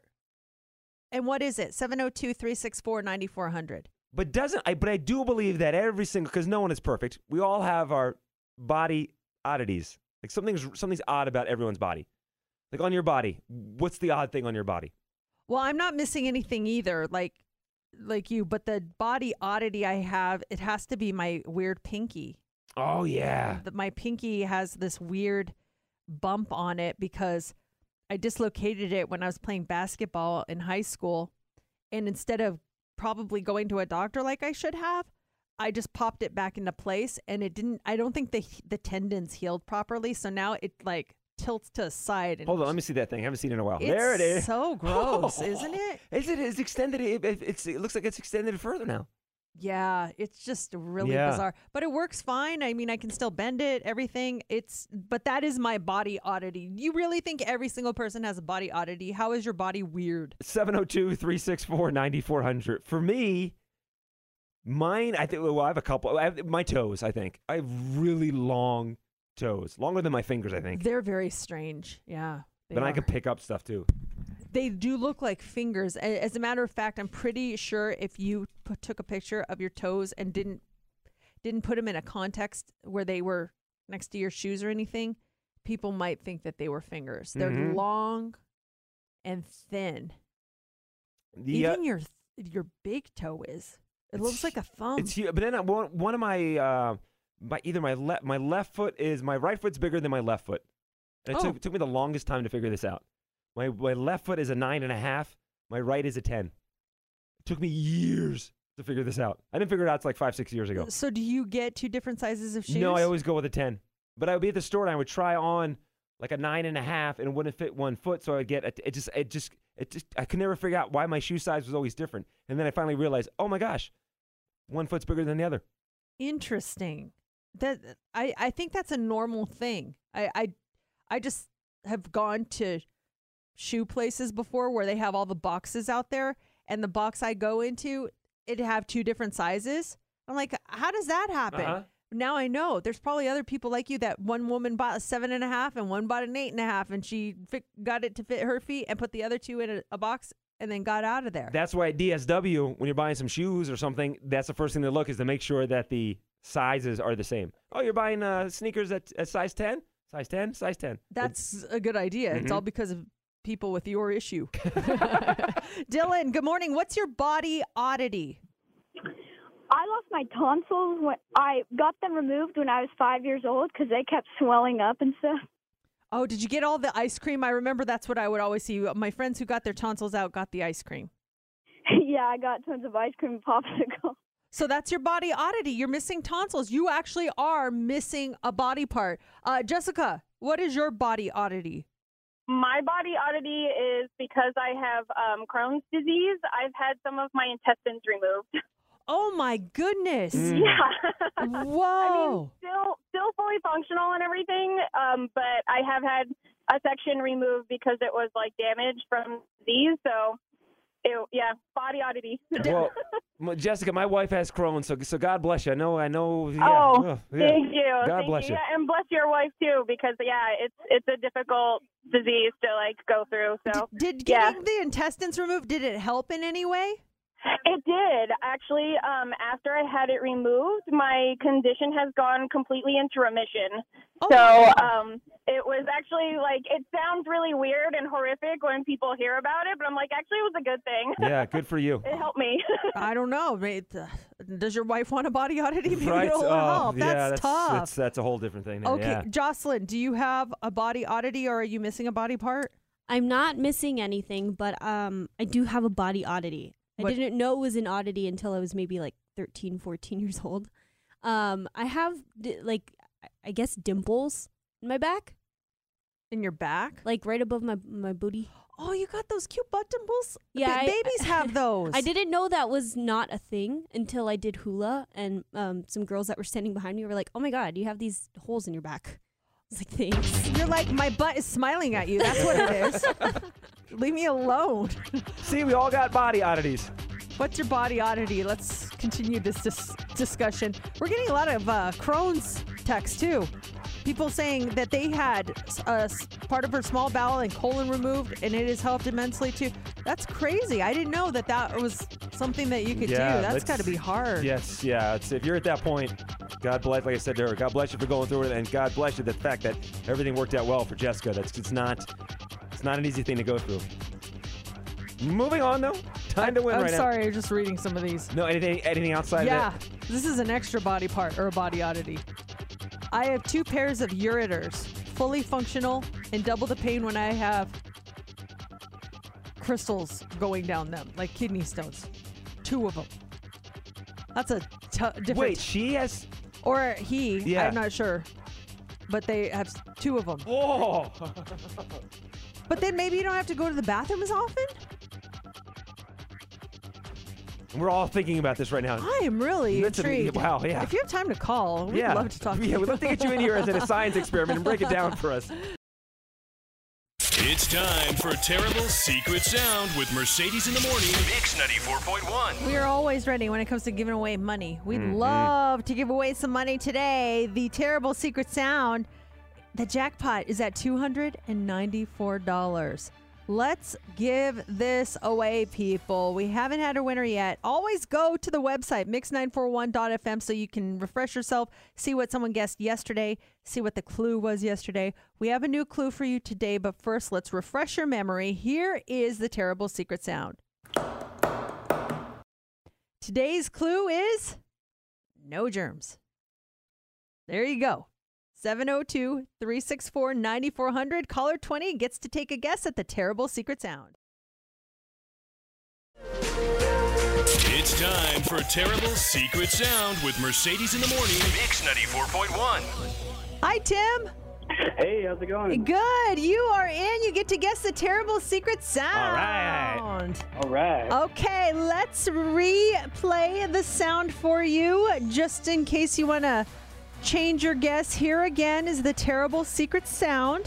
And what is it? seven oh two, three six four, nine four zero zero. But doesn't I? But I do believe that every single, because no one is perfect. We all have our body oddities. Like something's something's odd about everyone's body. Like on your body, what's the odd thing on your body? Well, I'm not missing anything either, like like you. But the body oddity I have, it has to be my weird pinky. Oh yeah. The, my pinky has this weird bump on it because I dislocated it when I was playing basketball in high school, and instead of probably going to a doctor like I should have, I just popped it back into place, and it didn't. I don't think the the tendons healed properly, so now it like tilts to the side. And Hold on, let me see that thing. I haven't seen it in a while. it's There it is. So gross, isn't it? Is it? It's extended. It, it, it's, it looks like it's extended further now. Yeah, it's just really Yeah. bizarre, but it works fine. I mean, I can still bend it, everything. It's, but that is my body oddity. You really think every single person has a body oddity? How is your body weird? seven oh two, three six four, nine four zero zero. For me, mine, I think, well, I have a couple. I have my toes, I think. I have really long toes, longer than my fingers, I think. They're very strange. Yeah. they But I are. can pick up stuff too. They do look like fingers. A- As a matter of fact, I'm pretty sure if you put, took a picture of your toes and didn't didn't put them in a context where they were next to your shoes or anything, people might think that they were fingers. They're Mhm. long and thin. The, uh, Even your th- your big toe is. It looks like a thumb. It's huge. But then I, one, one of my, uh, my either my left my left foot is my right foot's bigger than my left foot. And it Oh. took, took me the longest time to figure this out. My my left foot is a nine and a half. My right is a ten. It took me years to figure this out. I didn't figure it out until like five six years ago. So do you get two different sizes of shoes? No, I always go with a ten. But I would be at the store and I would try on like a nine and a half and it wouldn't fit one foot. So I'd get, a, it just, it just, it just, I could never figure out why my shoe size was always different. And then I finally realized, oh my gosh, one foot's bigger than the other. Interesting. That I, I think that's a normal thing. I, I I just have gone to shoe places before where they have all the boxes out there, and the box I go into, it have two different sizes. I'm like, how does that happen? Uh-huh. Now I know there's probably other people like you that one woman bought a seven and a half and one bought an eight and a half, and she fit, got it to fit her feet and put the other two in a, a box and then got out of there. That's why at D S W, when you're buying some shoes or something, that's the first thing to look is to make sure that the sizes are the same. Oh, you're buying uh, sneakers at, at size ten? Size ten? Size ten. That's a good idea. Mm-hmm. It's all because of people with your issue. Dylan, good morning. What's your body oddity? I lost my tonsils when I got them removed when I was five years old because they kept swelling up and stuff. Oh, did you get all the ice cream? I remember that's what I would always see. My friends who got their tonsils out got the ice cream. Yeah, I got tons of ice cream and popsicle. So that's your body oddity. You're missing tonsils. You actually are missing a body part. Uh, Jessica, what is your body oddity? My body oddity is because I have um, Crohn's disease. I've had some of my intestines removed. Oh my goodness! Mm. Yeah. Whoa. I mean, still, still fully functional and everything, um, but I have had a section removed because it was like damaged from disease. So, it, yeah, body oddity. Well, m- Jessica, my wife has Crohn's, so so God bless you. I know, I know. Yeah, oh, oh, yeah. thank you. God thank bless you. you. Yeah, and bless your wife too, because yeah, it's it's a difficult disease to like go through. So, Did yeah. getting the intestines removed, did it help in any way? It did. Actually, um, after I had it removed, my condition has gone completely into remission. Oh, so wow. um, it was actually like, it sounds really weird and horrific when people hear about it, but I'm like, actually, it was a good thing. Yeah, good for you. It helped me. I don't know. It, uh, does your wife want a body oddity? Maybe Right? it'll Oh, help. yeah, That's, that's tough. That's, that's a whole different thing. Now. Okay, Yeah. Jocelyn, do you have a body oddity or are you missing a body part? I'm not missing anything, but um, I do have a body oddity. What? I didn't know it was an oddity until I was maybe like thirteen, fourteen years old. Um, I have d- like, I guess dimples in my back. In your back? Like right above my, my booty. Oh, you got those cute butt dimples? Yeah, Ba- I- babies have those. I didn't know that was not a thing until I did hula, and um, some girls that were standing behind me were like, "Oh my god, you have these holes in your back." I was like, "Thanks." You're like, my butt is smiling at you. That's what it is. Leave me alone. See, we all got body oddities. What's your body oddity? Let's continue this dis- discussion. We're getting a lot of uh, Crohn's texts too. People saying that they had uh, part of her small bowel and colon removed, and it has helped immensely too. That's crazy. I didn't know that that was something that you could Yeah, do. That's that's- got to be hard. Yes, yeah. It's, if you're at that point, God bless, like I said to her, God bless you for going through it, and God bless you the fact that everything worked out well for Jessica. That's it's not, it's not an easy thing to go through. Moving on though, time to win I'm right sorry, I'm just reading some of these. now. No, anything, anything outside Yeah, of that? this is an extra body part or a body oddity. I have two pairs of ureters, fully functional, and double the pain when I have crystals going down them, like kidney stones. Two of them. That's a t- different. Wait, she has. Or he. Yeah. I'm not sure. But they have s- two of them. Oh. But then maybe you don't have to go to the bathroom as often? We're all thinking about this right now. I am really That's a- intrigued. wow, yeah. If you have time to call, we'd yeah. love to talk to Yeah, you. we'd love to get you in here as a science experiment and break it down for us. It's time for Terrible Secret Sound with Mercedes in the Morning. Mix ninety-four point one. We are always ready when it comes to giving away money. We'd Mm-hmm. love to give away some money today. The terrible secret sound, the jackpot is at two hundred ninety-four dollars. Let's give this away, people. We haven't had a winner yet. Always go to the website, mix nine four one dot f m, so you can refresh yourself, see what someone guessed yesterday, see what the clue was yesterday. We have a new clue for you today, but first, let's refresh your memory. Here is the terrible secret sound. Today's clue is no germs. There you go. seven oh two, three six four, nine four zero zero. Caller twenty gets to take a guess at the terrible secret sound. It's time for Terrible Secret Sound with Mercedes in the Morning. Mix ninety-four point one. Hi, Tim. Hey, how's it going? Good. You are in. You get to guess the terrible secret sound. All right. All right. Okay, let's replay the sound for you just in case you want to change your guess. Here again is the terrible secret sound.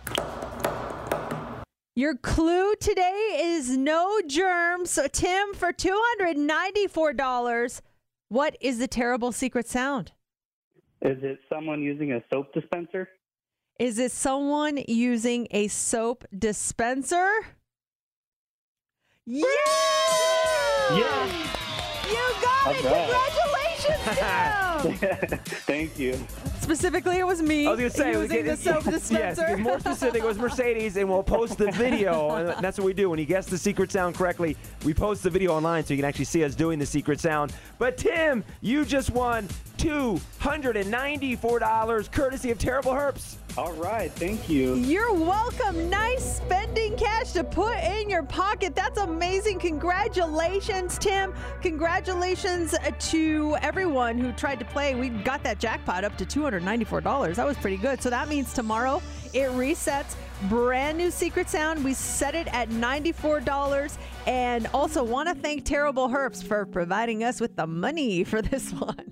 Your clue today is no germs. So, Tim, for two hundred ninety-four dollars, What is the terrible secret sound? Is it someone using a soap dispenser? Is it someone using a soap dispenser? Yeah! Yeah! You got All it! right. Congratulations, Tim! Thank you. Specifically, it was me I was going to say, we using get- the soap dispenser. Yes, to be more specific, it was Mercedes, and we'll post the video. And that's what we do. When you guess the secret sound correctly, we post the video online so you can actually see us doing the secret sound. But Tim, you just won two hundred ninety-four dollars courtesy of Terrible Herps. All right, thank you. You're welcome. Nice spending cash to put in your pocket. That's amazing. Congratulations, Tim. Congratulations to everyone who tried to play. We got that jackpot up to two hundred ninety-four dollars. That was pretty good. So that means tomorrow it resets. Brand new secret sound. We set it at ninety-four dollars. And also want to thank Terrible Herps for providing us with the money for this one.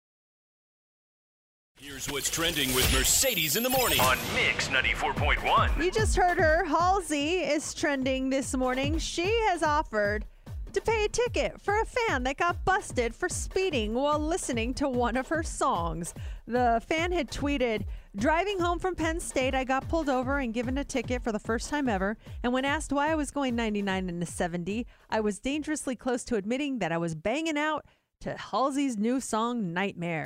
Here's what's trending with Mercedes in the morning on Mix ninety-four point one. You just heard her. Halsey is trending this morning. She has offered to pay a ticket for a fan that got busted for speeding while listening to one of her songs. The fan had tweeted, "Driving home from Penn State, I got pulled over and given a ticket for the first time ever. And when asked why I was going ninety-nine and a seventy, I was dangerously close to admitting that I was banging out to Halsey's new song, Nightmare."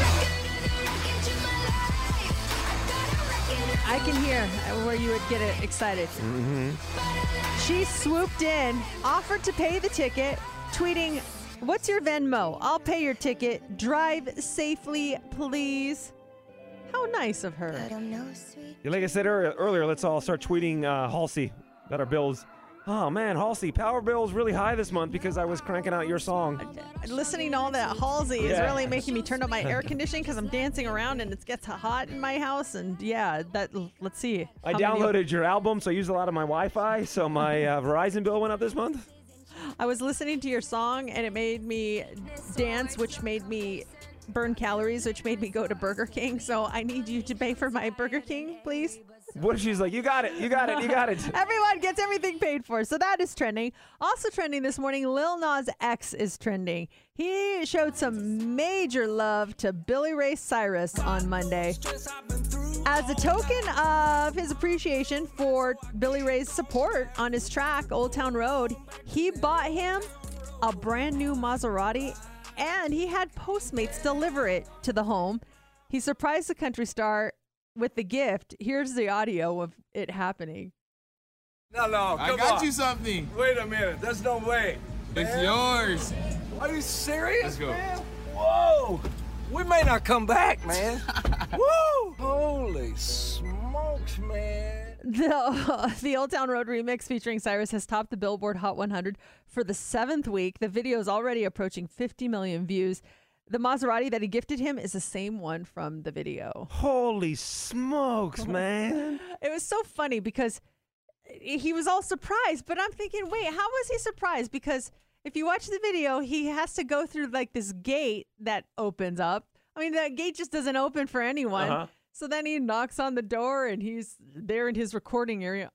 I can hear where you would get it excited. Mm-hmm. She swooped in, offered to pay the ticket, tweeting, "What's your Venmo? I'll pay your ticket. Drive safely, please." How nice of her. Yeah, like I said earlier, earlier let's all start tweeting uh, Halsey about our bills. Oh, man, Halsey, power bill's really high this month because I was cranking out your song. Listening to all that Halsey is Yeah. really making me turn up my air conditioning because I'm dancing around and it gets hot in my house. And yeah, that let's see. I How many- downloaded your album, so I used a lot of my Wi-Fi, so my uh, Verizon bill went up this month. I was listening to your song and it made me dance, which made me burn calories, which made me go to Burger King. So I need you to pay for my Burger King, please. What if she's like, you got it, you got it, you got it. Everyone gets everything paid for. So that is trending. Also trending this morning, Lil Nas X is trending. He showed some major love to Billy Ray Cyrus on Monday. As a token of his appreciation for Billy Ray's support on his track, Old Town Road, he bought him a brand new Maserati and he had Postmates deliver it to the home. He surprised the country star with the gift. Here's the audio of it happening. No, no, I come got on. you something. Wait a minute. There's no way. It's man. yours. Are you serious? Let's go. Man? Whoa. We may not come back, man. Woo! Holy smokes, man. The, uh, the Old Town Road remix featuring Cyrus has topped the Billboard Hot one hundred for the seventh week. The video is already approaching fifty million views. The Maserati that he gifted him is the same one from the video. Holy smokes, man. It was so funny because he was all surprised, but I'm thinking, wait, how was he surprised? Because if you watch the video, he has to go through like this gate that opens up. I mean, that gate just doesn't open for anyone. Uh-huh. So then he knocks on the door and he's there in his recording area.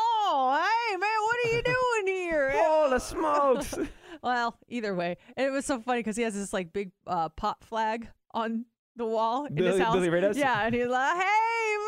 Oh, hey, man, what are you doing here? Holy smokes. Well, either way. And it was so funny because he has this like big uh, pop flag on the wall in Billy- his house. Billy Ray does? Yeah, and he's like, hey,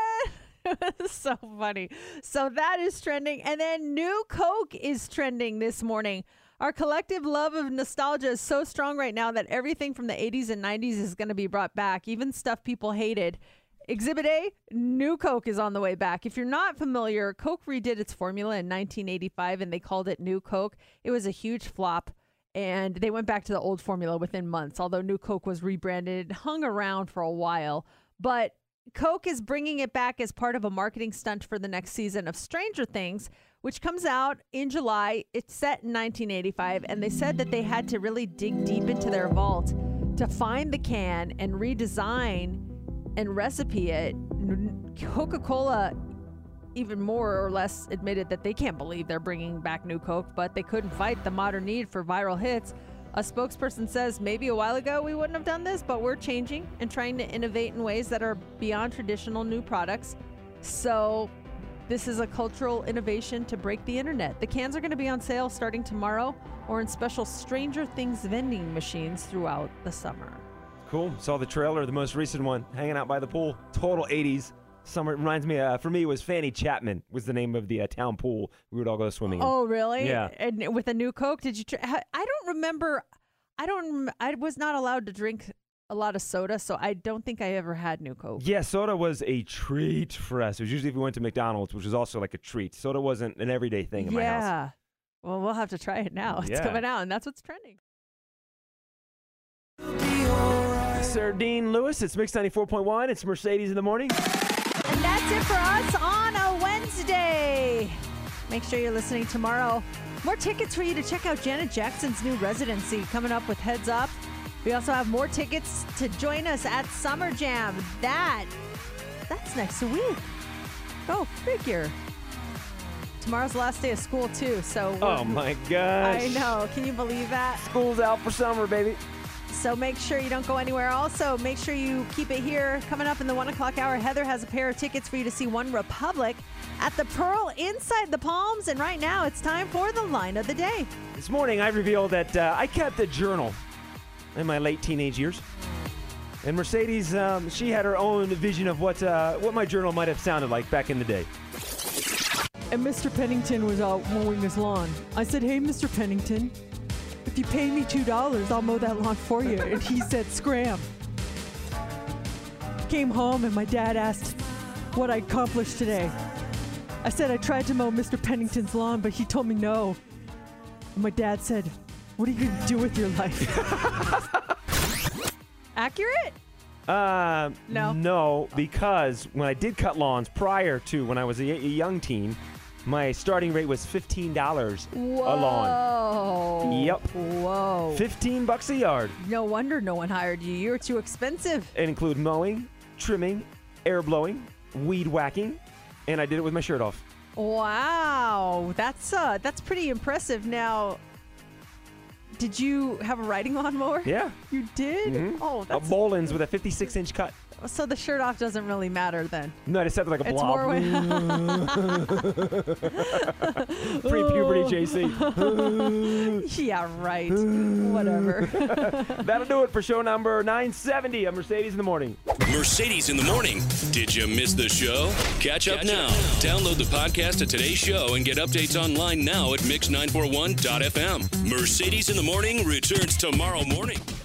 man. It was so funny. So that is trending. And then New Coke is trending this morning. Our collective love of nostalgia is so strong right now that everything from the eighties and nineties is going to be brought back, even stuff people hated. Exhibit A, New Coke is on the way back. If you're not familiar, Coke redid its formula in nineteen eighty-five and they called it New Coke. It was a huge flop and they went back to the old formula within months, although New Coke was rebranded, hung around for a while. But Coke is bringing it back as part of a marketing stunt for the next season of Stranger Things, which comes out in July. It's set in nineteen eighty-five, and they said that they had to really dig deep into their vault to find the can and redesign and recipe it. Coca-Cola even more or less admitted that they can't believe they're bringing back New Coke, but they couldn't fight the modern need for viral hits. A spokesperson says maybe a while ago we wouldn't have done this, but we're changing and trying to innovate in ways that are beyond traditional new products. So This is a cultural innovation to break the internet. The cans are going to be on sale starting tomorrow or in special Stranger Things vending machines throughout the summer. Cool. Saw the trailer, the most recent one, hanging out by the pool. Total eighties. Summer reminds me, uh, for me, it was Fanny Chapman was the name of the uh, town pool we would all go swimming in. Oh, really? Yeah. And with a new Coke, did you? Try, I don't remember. I don't. I was not allowed to drink a lot of soda, so I don't think I ever had new Coke. Yeah, soda was a treat for us. It was usually if we went to McDonald's, which was also like a treat. Soda wasn't an everyday thing in yeah. my house. Yeah. Well, we'll have to try it now. It's Yeah. coming out, and that's what's trending. Sir Dean Lewis, it's Mix ninety-four point one. It's Mercedes in the morning. And that's it for us on a Wednesday. Make sure you're listening tomorrow. More tickets for you to check out Janet Jackson's new residency coming up with Heads Up. We also have more tickets to join us at Summer Jam. That, that's next week. Go figure. Tomorrow's the last day of school, too. So we're- Oh, my gosh. I know. Can you believe that? School's out for summer, baby. So make sure you don't go anywhere. Also, make sure you keep it here. Coming up in the one o'clock hour, Heather has a pair of tickets for you to see One Republic at the Pearl inside the Palms. And right now, it's time for the line of the day. This morning, I revealed that uh, I kept a journal in my late teenage years. And Mercedes, um, she had her own vision of what uh, what my journal might have sounded like back in the day. And Mister Pennington was out mowing his lawn. I said, hey, Mister Pennington, if you pay me two dollars, I'll mow that lawn for you. And he said, scram. Came home and my dad asked what I accomplished today. I said I tried to mow Mister Pennington's lawn, but he told me no. And my dad said, what are you going to do with your life? Accurate? Uh, No. No, because when I did cut lawns prior to when I was a, a young teen, my starting rate was fifteen dollars a lawn. Whoa. Yep. Whoa. fifteen bucks a yard. No wonder no one hired you. You're too expensive. It include mowing, trimming, air blowing, weed whacking, and I did it with my shirt off. Wow. That's uh that's pretty impressive. Now, did you have a riding lawnmower? Yeah. You did? Mhm. Oh, A that's Boland's with a fifty-six inch cut. so the shirt off doesn't really matter then. No, I just sounded like a It's blob. more Pre-puberty J C. Yeah, right. Whatever. That'll do it for show number nine seventy of Mercedes in the Morning. Mercedes in the morning. Did you miss the show? Catch up now. Download the podcast of today's show and get updates online now at mix nine four one dot f m. Mercedes in the morning returns tomorrow morning.